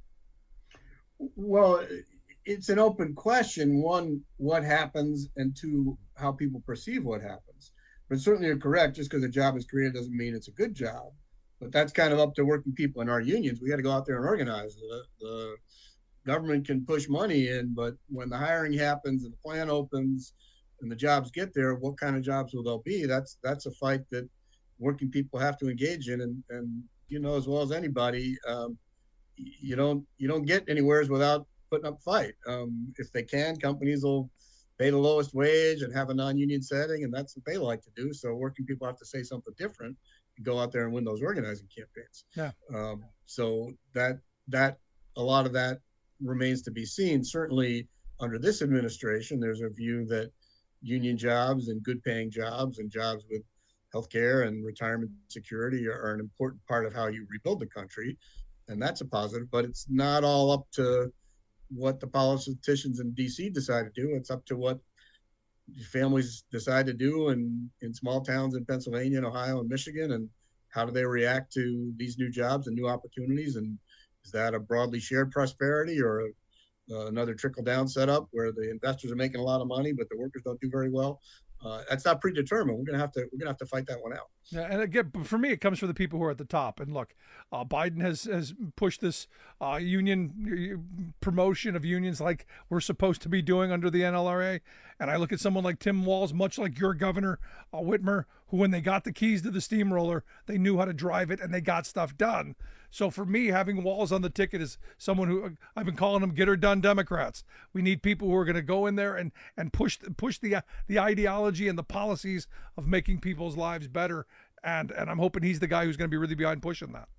it? Well, it's an open question. One, what happens, and two, how people perceive what happens. But certainly you're correct. Just because a job is created doesn't mean it's a good job. But that's kind of up to working people in our unions. We got to go out there and organize. The, the government can push money in, but when the hiring happens and the plan opens and the jobs get there, what kind of jobs will they be? That's that's a fight that working people have to engage in. And, and you know as well as anybody, um, you don't you don't get anywhere without putting up a fight. Um, if they can, companies will pay the lowest wage and have a non-union setting, and that's what they like to do. So working people have to say something different and go out there and win those organizing campaigns. Yeah. Um, so that that a lot of that remains to be seen. Certainly under this administration, there's a view that union jobs and good paying jobs and jobs with healthcare and retirement security are, are an important part of how you rebuild the country. And that's a positive, but it's not all up to what the politicians in D C decide to do. It's up to what families decide to do in, in small towns in Pennsylvania and Ohio and Michigan, and how do they react to these new jobs and new opportunities. And is that a broadly shared prosperity or a, uh, another trickle down setup where the investors are making a lot of money, but the workers don't do very well? Uh, that's not predetermined. We're gonna have to we're gonna have to fight that one out. Yeah, and again, for me, it comes from the people who are at the top. And look, uh, Biden has has pushed this uh, union promotion of unions like we're supposed to be doing under the N L R A. And I look at someone like Tim Walz, much like your governor uh, Whitmer, who when they got the keys to the steamroller, they knew how to drive it and they got stuff done. So for me, having Walz on the ticket is someone who I've been calling them get her done Democrats. We need people who are going to go in there and and push push the the ideology and the policies of making people's lives better. And and I'm hoping he's the guy who's going to be really behind pushing that.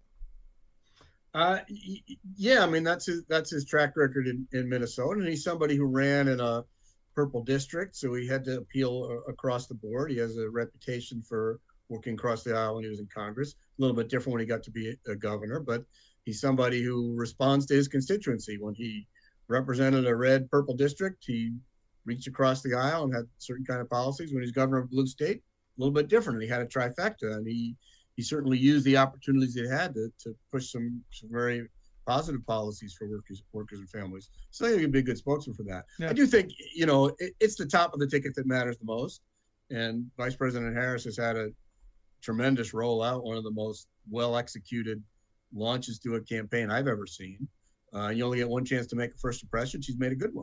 Uh, yeah, I mean that's his that's his track record in, in Minnesota, and he's somebody who ran in a purple district, so he had to appeal across the board. He has a reputation for working across the aisle when he was in Congress. A little bit different when he got to be a governor, but he's somebody who responds to his constituency. When he represented a red purple district, he reached across the aisle and had certain kind of policies. When he's governor of a blue state, a little bit different. He had a trifecta, and he he certainly used the opportunities he had to, to push some, some very positive policies for workers workers and families. So I think he'd be a good spokesman for that. Yeah. I do think, you know, it, it's the top of the ticket that matters the most. And Vice President Harris has had a tremendous rollout, one of the most well-executed launches to a campaign I've ever seen. Uh, you only get one chance to make a first impression. She's made a good one.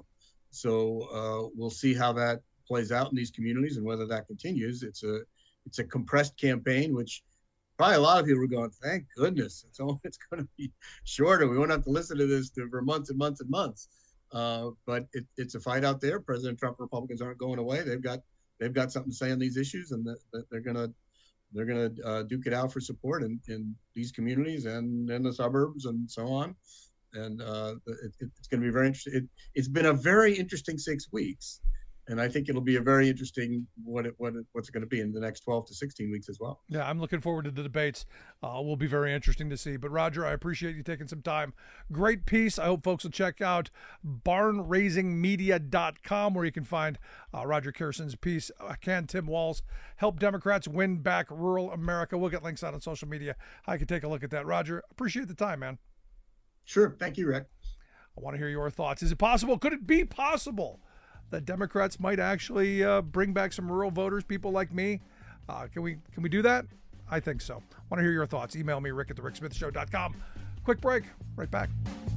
So uh, we'll see how that plays out in these communities and whether that continues. It's a it's a compressed campaign, which probably a lot of people are going, thank goodness, it's only, it's going to be shorter. We won't have to listen to this for months and months and months. Uh, but it, it's a fight out there. President Trump Republicans aren't going away. They've got they've got something to say on these issues, and that, that they're gonna they're gonna uh, duke it out for support in, in these communities and in the suburbs and so on. And uh, it, it's going to be very interesting. It, it's been a very interesting six weeks. And I think it'll be a very interesting what it, what it, what's it going to be in the next twelve to sixteen weeks as well. Yeah, I'm looking forward to the debates. Uh, will be very interesting to see. But Roger, I appreciate you taking some time. Great piece. I hope folks will check out barn raising media dot com where you can find uh, Roger Kerson's piece. Uh, can Tim Walz help Democrats win back rural America? We'll get links out on social media. I can take a look at that. Roger, appreciate the time, man. Sure. Thank you, Rick. I want to hear your thoughts. Is it possible? Could it be possible that Democrats might actually uh, bring back some rural voters, people like me? Uh, can we can we do that? I think so. Want to hear your thoughts. Email me, rick at the rick smith show dot com. Quick break. Right back.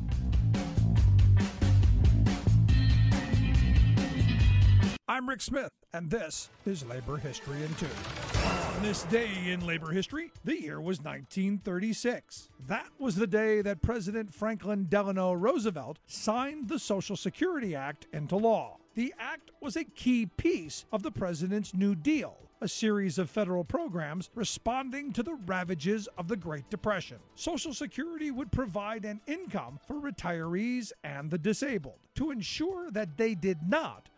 I'm Rick Smith, and this is Labor History in Two. On this day in labor history, the year was nineteen thirty-six. That was the day that President Franklin Delano Roosevelt signed the Social Security Act into law. The act was a key piece of the president's New Deal, a series of federal programs responding to the ravages of the Great Depression. Social Security would provide an income for retirees and the disabled to ensure that they did not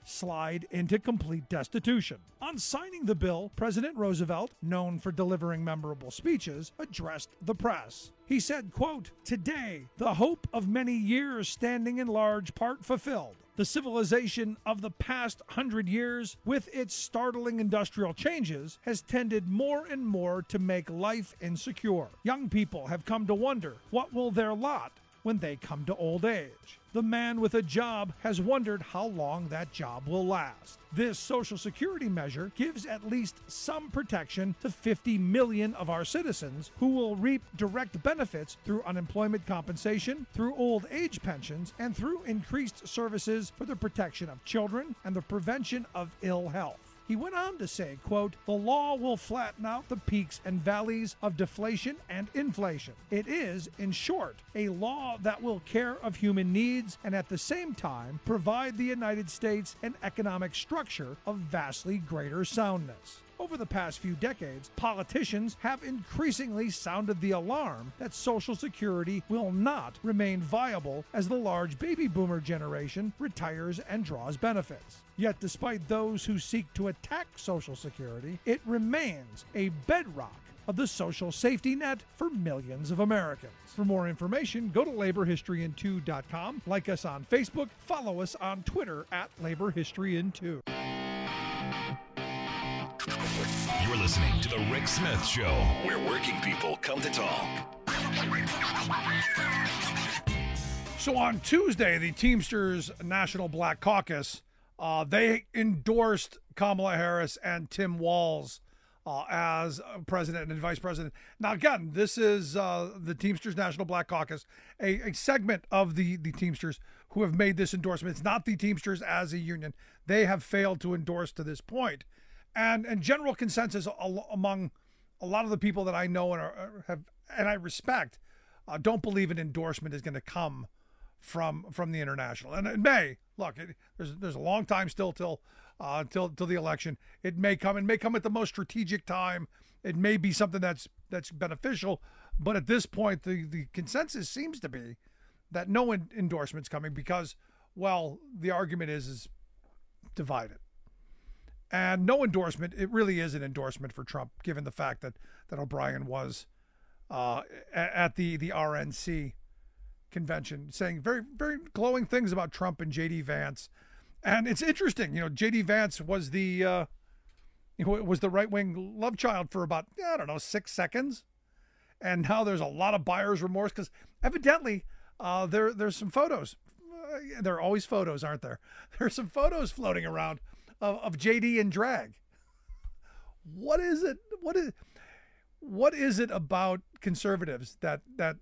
slide into complete destitution. On signing the bill, President Roosevelt, known for delivering memorable speeches, addressed the press. He said, quote, "Today, the hope of many years standing in large part fulfilled. The civilization of the past hundred years, with its startling industrial changes, has tended more and more to make life insecure. Young people have come to wonder, what will their lot when they come to old age? The man with a job has wondered how long that job will last. This Social Security measure gives at least some protection to fifty million of our citizens who will reap direct benefits through unemployment compensation, through old age pensions, and through increased services for the protection of children and the prevention of ill health." He went on to say, quote, "The law will flatten out the peaks and valleys of deflation and inflation. It is, in short, a law that will care of human needs and at the same time provide the United States an economic structure of vastly greater soundness." Over the past few decades, politicians have increasingly sounded the alarm that Social Security will not remain viable as the large baby boomer generation retires and draws benefits. Yet despite those who seek to attack Social Security, it remains a bedrock of the social safety net for millions of Americans. For more information, go to labor history in two dot com, like us on Facebook, follow us on Twitter at labor history in two. You're listening to The Rick Smith Show, where working people come to talk. So on Tuesday, the Teamsters National Black Caucus, uh, they endorsed Kamala Harris and Tim Walz uh, as president and vice president. Now, again, this is uh, the Teamsters National Black Caucus, a, a segment of the, the Teamsters who have made this endorsement. It's not the Teamsters as a union. They have failed to endorse to this point. And and general consensus among a lot of the people that I know and are, have and I respect uh, don't believe an endorsement is going to come from from the international. And it may look. It, there's there's a long time still till uh, till till the election. It may come. It may come at the most strategic time. It may be something that's that's beneficial. But at this point, the the consensus seems to be that no endorsement's coming because, well, the argument is is divided. And no endorsement, it really is an endorsement for Trump, given the fact that, that O'Brien was uh, at the, the R N C convention saying very, very glowing things about Trump and J D Vance. And it's interesting, you know, J D Vance was the, uh, you know, was the right-wing love child for about, I don't know, six seconds. And now there's a lot of buyer's remorse because evidently uh, there there's some photos. Uh, there are always photos, aren't there? There's some photos floating around Of, of J D in drag. What is it? What is what is it about conservatives that that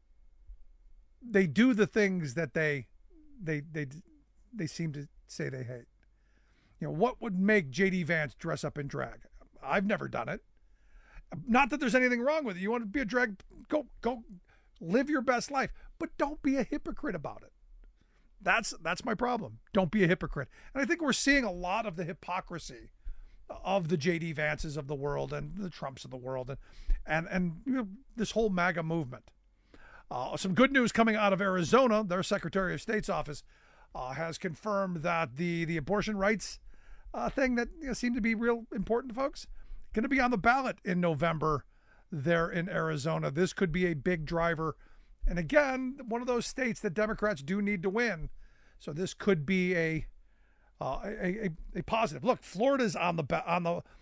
they do the things that they they they they seem to say they hate? You know, what would make J D Vance dress up in drag? I've never done it. Not that there's anything wrong with it. You want to be a drag, go go live your best life, but don't be a hypocrite about it. That's that's my problem. Don't be a hypocrite. And I think we're seeing a lot of the hypocrisy of the J D Vances of the world and the Trumps of the world and and, and you know, this whole MAGA movement. Uh, some good news coming out of Arizona. Their Secretary of State's office uh, has confirmed that the, the abortion rights uh, thing that you know, seemed to be real important to folks going to be on the ballot in November there in Arizona. This could be a big driver. And again, one of those states that Democrats do need to win. So this could be a uh, a, a, a positive. Look, Florida's on the ba- on the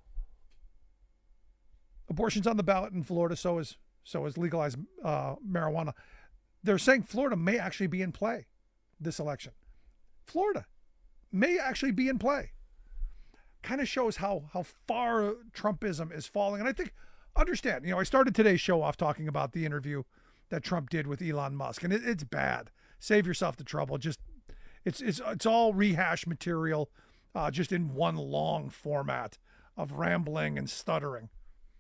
abortion's on the ballot in Florida. So is so is legalized uh, marijuana. They're saying Florida may actually be in play this election. Florida may actually be in play. Kind of shows how how far Trumpism is falling. And I think understand. You know, I started today's show off talking about the interview that Trump did with Elon Musk, and it, it's bad. Save yourself the trouble. Just it's it's it's all rehash material, uh, just in one long format of rambling and stuttering.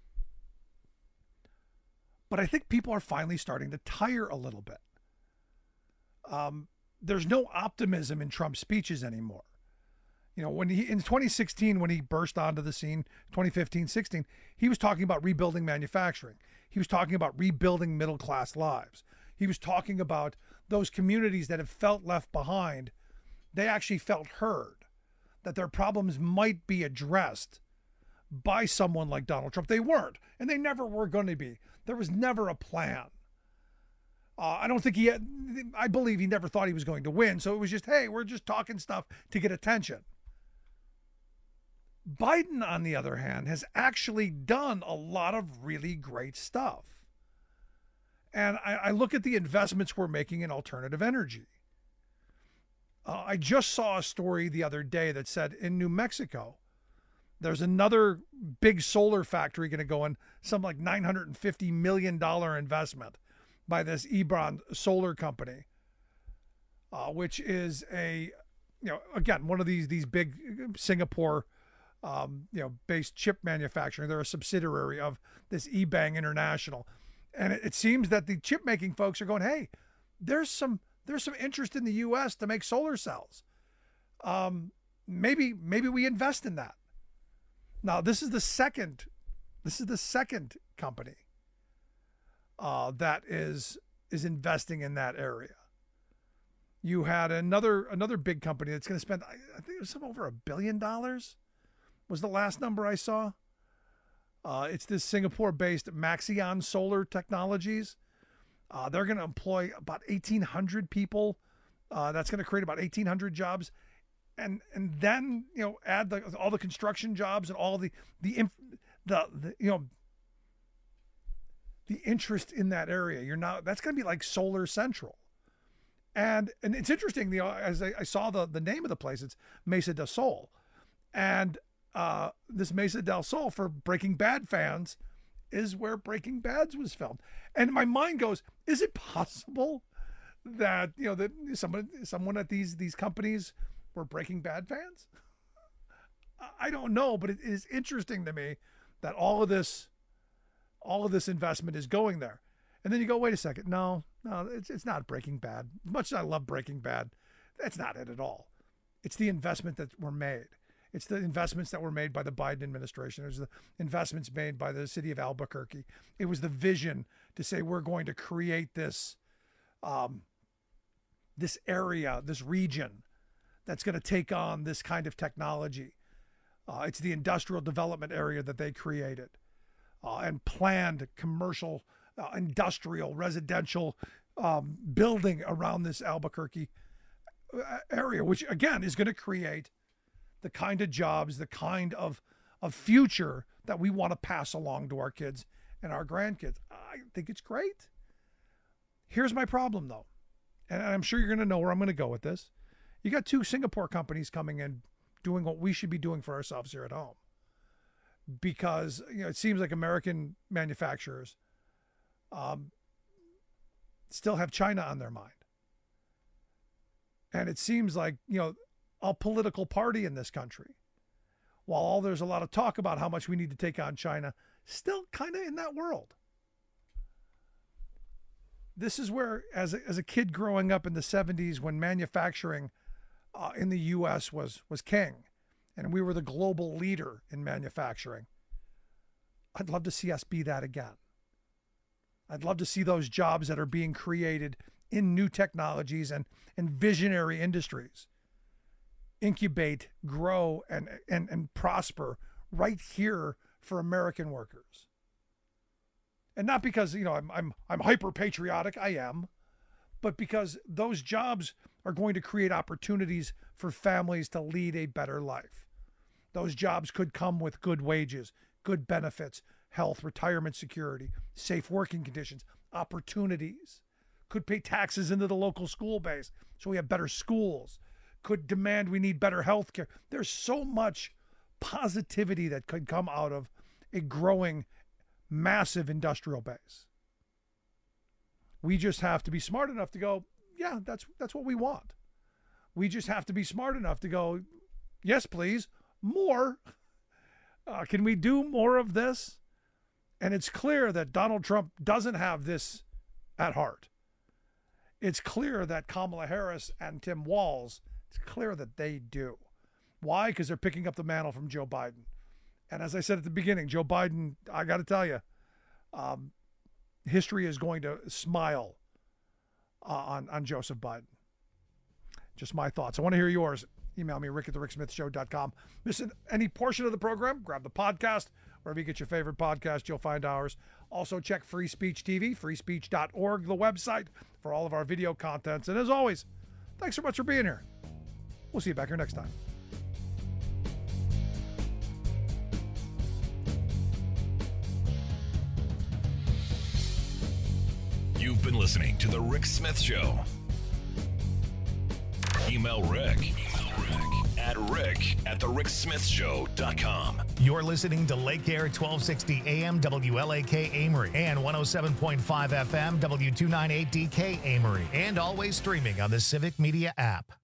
But I think people are finally starting to tire a little bit. Um, there's no optimism in Trump's speeches anymore. You know, when he in twenty sixteen, when he burst onto the scene, twenty fifteen, sixteen, he was talking about rebuilding manufacturing. He was talking about rebuilding middle-class lives. He was talking about those communities that have felt left behind. They actually felt heard. that their problems might be addressed by someone like Donald Trump. They weren't, and they never were going to be. There was never a plan. Uh, I don't think he had, I believe he never thought he was going to win. So it was just, hey, we're just talking stuff to get attention. Biden, on the other hand, has actually done a lot of really great stuff. And I, I look at the investments we're making in alternative energy. Uh, I just saw a story the other day that said in New Mexico, there's another big solar factory going to go in, some like nine hundred fifty million dollars investment by this Ebron Solar Company, uh, which is a, you know, again, one of these these big Singapore, um, you know, based chip manufacturing. They're a subsidiary of this eBang International, and it, it seems that the chip making folks are going, hey, there's some there's some interest in the U S to make solar cells. Um, maybe maybe we invest in that. Now this is the second, this is the second company Uh, that is is investing in that area. You had another another big company that's going to spend, I, I think it was some over a billion dollars, was the last number I saw. Uh, it's this Singapore-based Maxion Solar Technologies. Uh, they're going to employ about eighteen hundred people. Uh, that's going to create about eighteen hundred jobs, and and then you know add the, all the construction jobs and all the the inf- the, the you know. the interest in that area. You're not, that's going to be like Solar Central. And and it's interesting, you know, as I, I saw the, the name of the place, it's Mesa del Sol. And uh, this Mesa del Sol, for Breaking Bad fans, is where Breaking Bad was filmed. And my mind goes, is it possible that, you know, that someone, someone at these, these companies were Breaking Bad fans? I don't know, but it is interesting to me that all of this all of this investment is going there. And then you go, wait a second. No, no, it's it's not Breaking Bad. As much as I love Breaking Bad, that's not it at all. It's the investment that were made. It's the investments that were made by the Biden administration. It was the investments made by the city of Albuquerque. It was the vision to say, we're going to create this, um, this area, this region that's going to take on this kind of technology. Uh, it's the industrial development area that they created. Uh, and planned commercial, uh, industrial, residential um, building around this Albuquerque area, which again is going to create the kind of jobs, the kind of, of future that we want to pass along to our kids and our grandkids. I think it's great. Here's my problem though, and I'm sure you're going to know where I'm going to go with this. You got two Singapore companies coming in doing what we should be doing for ourselves here at home. Because, you know, it seems like American manufacturers um, still have China on their mind. And it seems like, you know, a political party in this country, while all there's a lot of talk about how much we need to take on China, still kind of in that world. This is where, as a, as a kid growing up in the seventies, when manufacturing uh, in the U S was was king, and we were the global leader in manufacturing, I'd love to see us be that again. I'd love to see those jobs that are being created in new technologies and, and visionary industries incubate, grow, and, and, and prosper right here for American workers. And not because, you know, I'm, I'm, I'm hyper patriotic, I am, but because those jobs are going to create opportunities for families to lead a better life. Those jobs could come with good wages, good benefits, health, retirement security, safe working conditions, opportunities. Could pay taxes into the local school base so we have better schools. Could demand we need better health care. There's so much positivity that could come out of a growing, massive industrial base. We just have to be smart enough to go, yeah, that's that's what we want. We just have to be smart enough to go, yes, please. More. Uh, can we do more of this? And it's clear that Donald Trump doesn't have this at heart. It's clear that Kamala Harris and Tim Walz, it's clear that they do. Why? Because they're picking up the mantle from Joe Biden. And as I said at the beginning, Joe Biden, I got to tell you, um, history is going to smile uh, on, on Joseph Biden. Just my thoughts. I want to hear yours. Email me, rick at the rick smith show dot com. Missing any portion of the program, grab the podcast. Wherever you get your favorite podcast, you'll find ours. Also, check Free Speech T V, free speech dot org, the website, for all of our video contents. And as always, thanks so much for being here. We'll see you back here next time. You've been listening to The Rick Smith Show. Email Rick, Email Rick at rick at the rick smith show dot com. You're listening to Lake Air twelve sixty A M W L A K Amory and one oh seven point five F M W two ninety-eight D K Amory, and always streaming on the Civic Media app.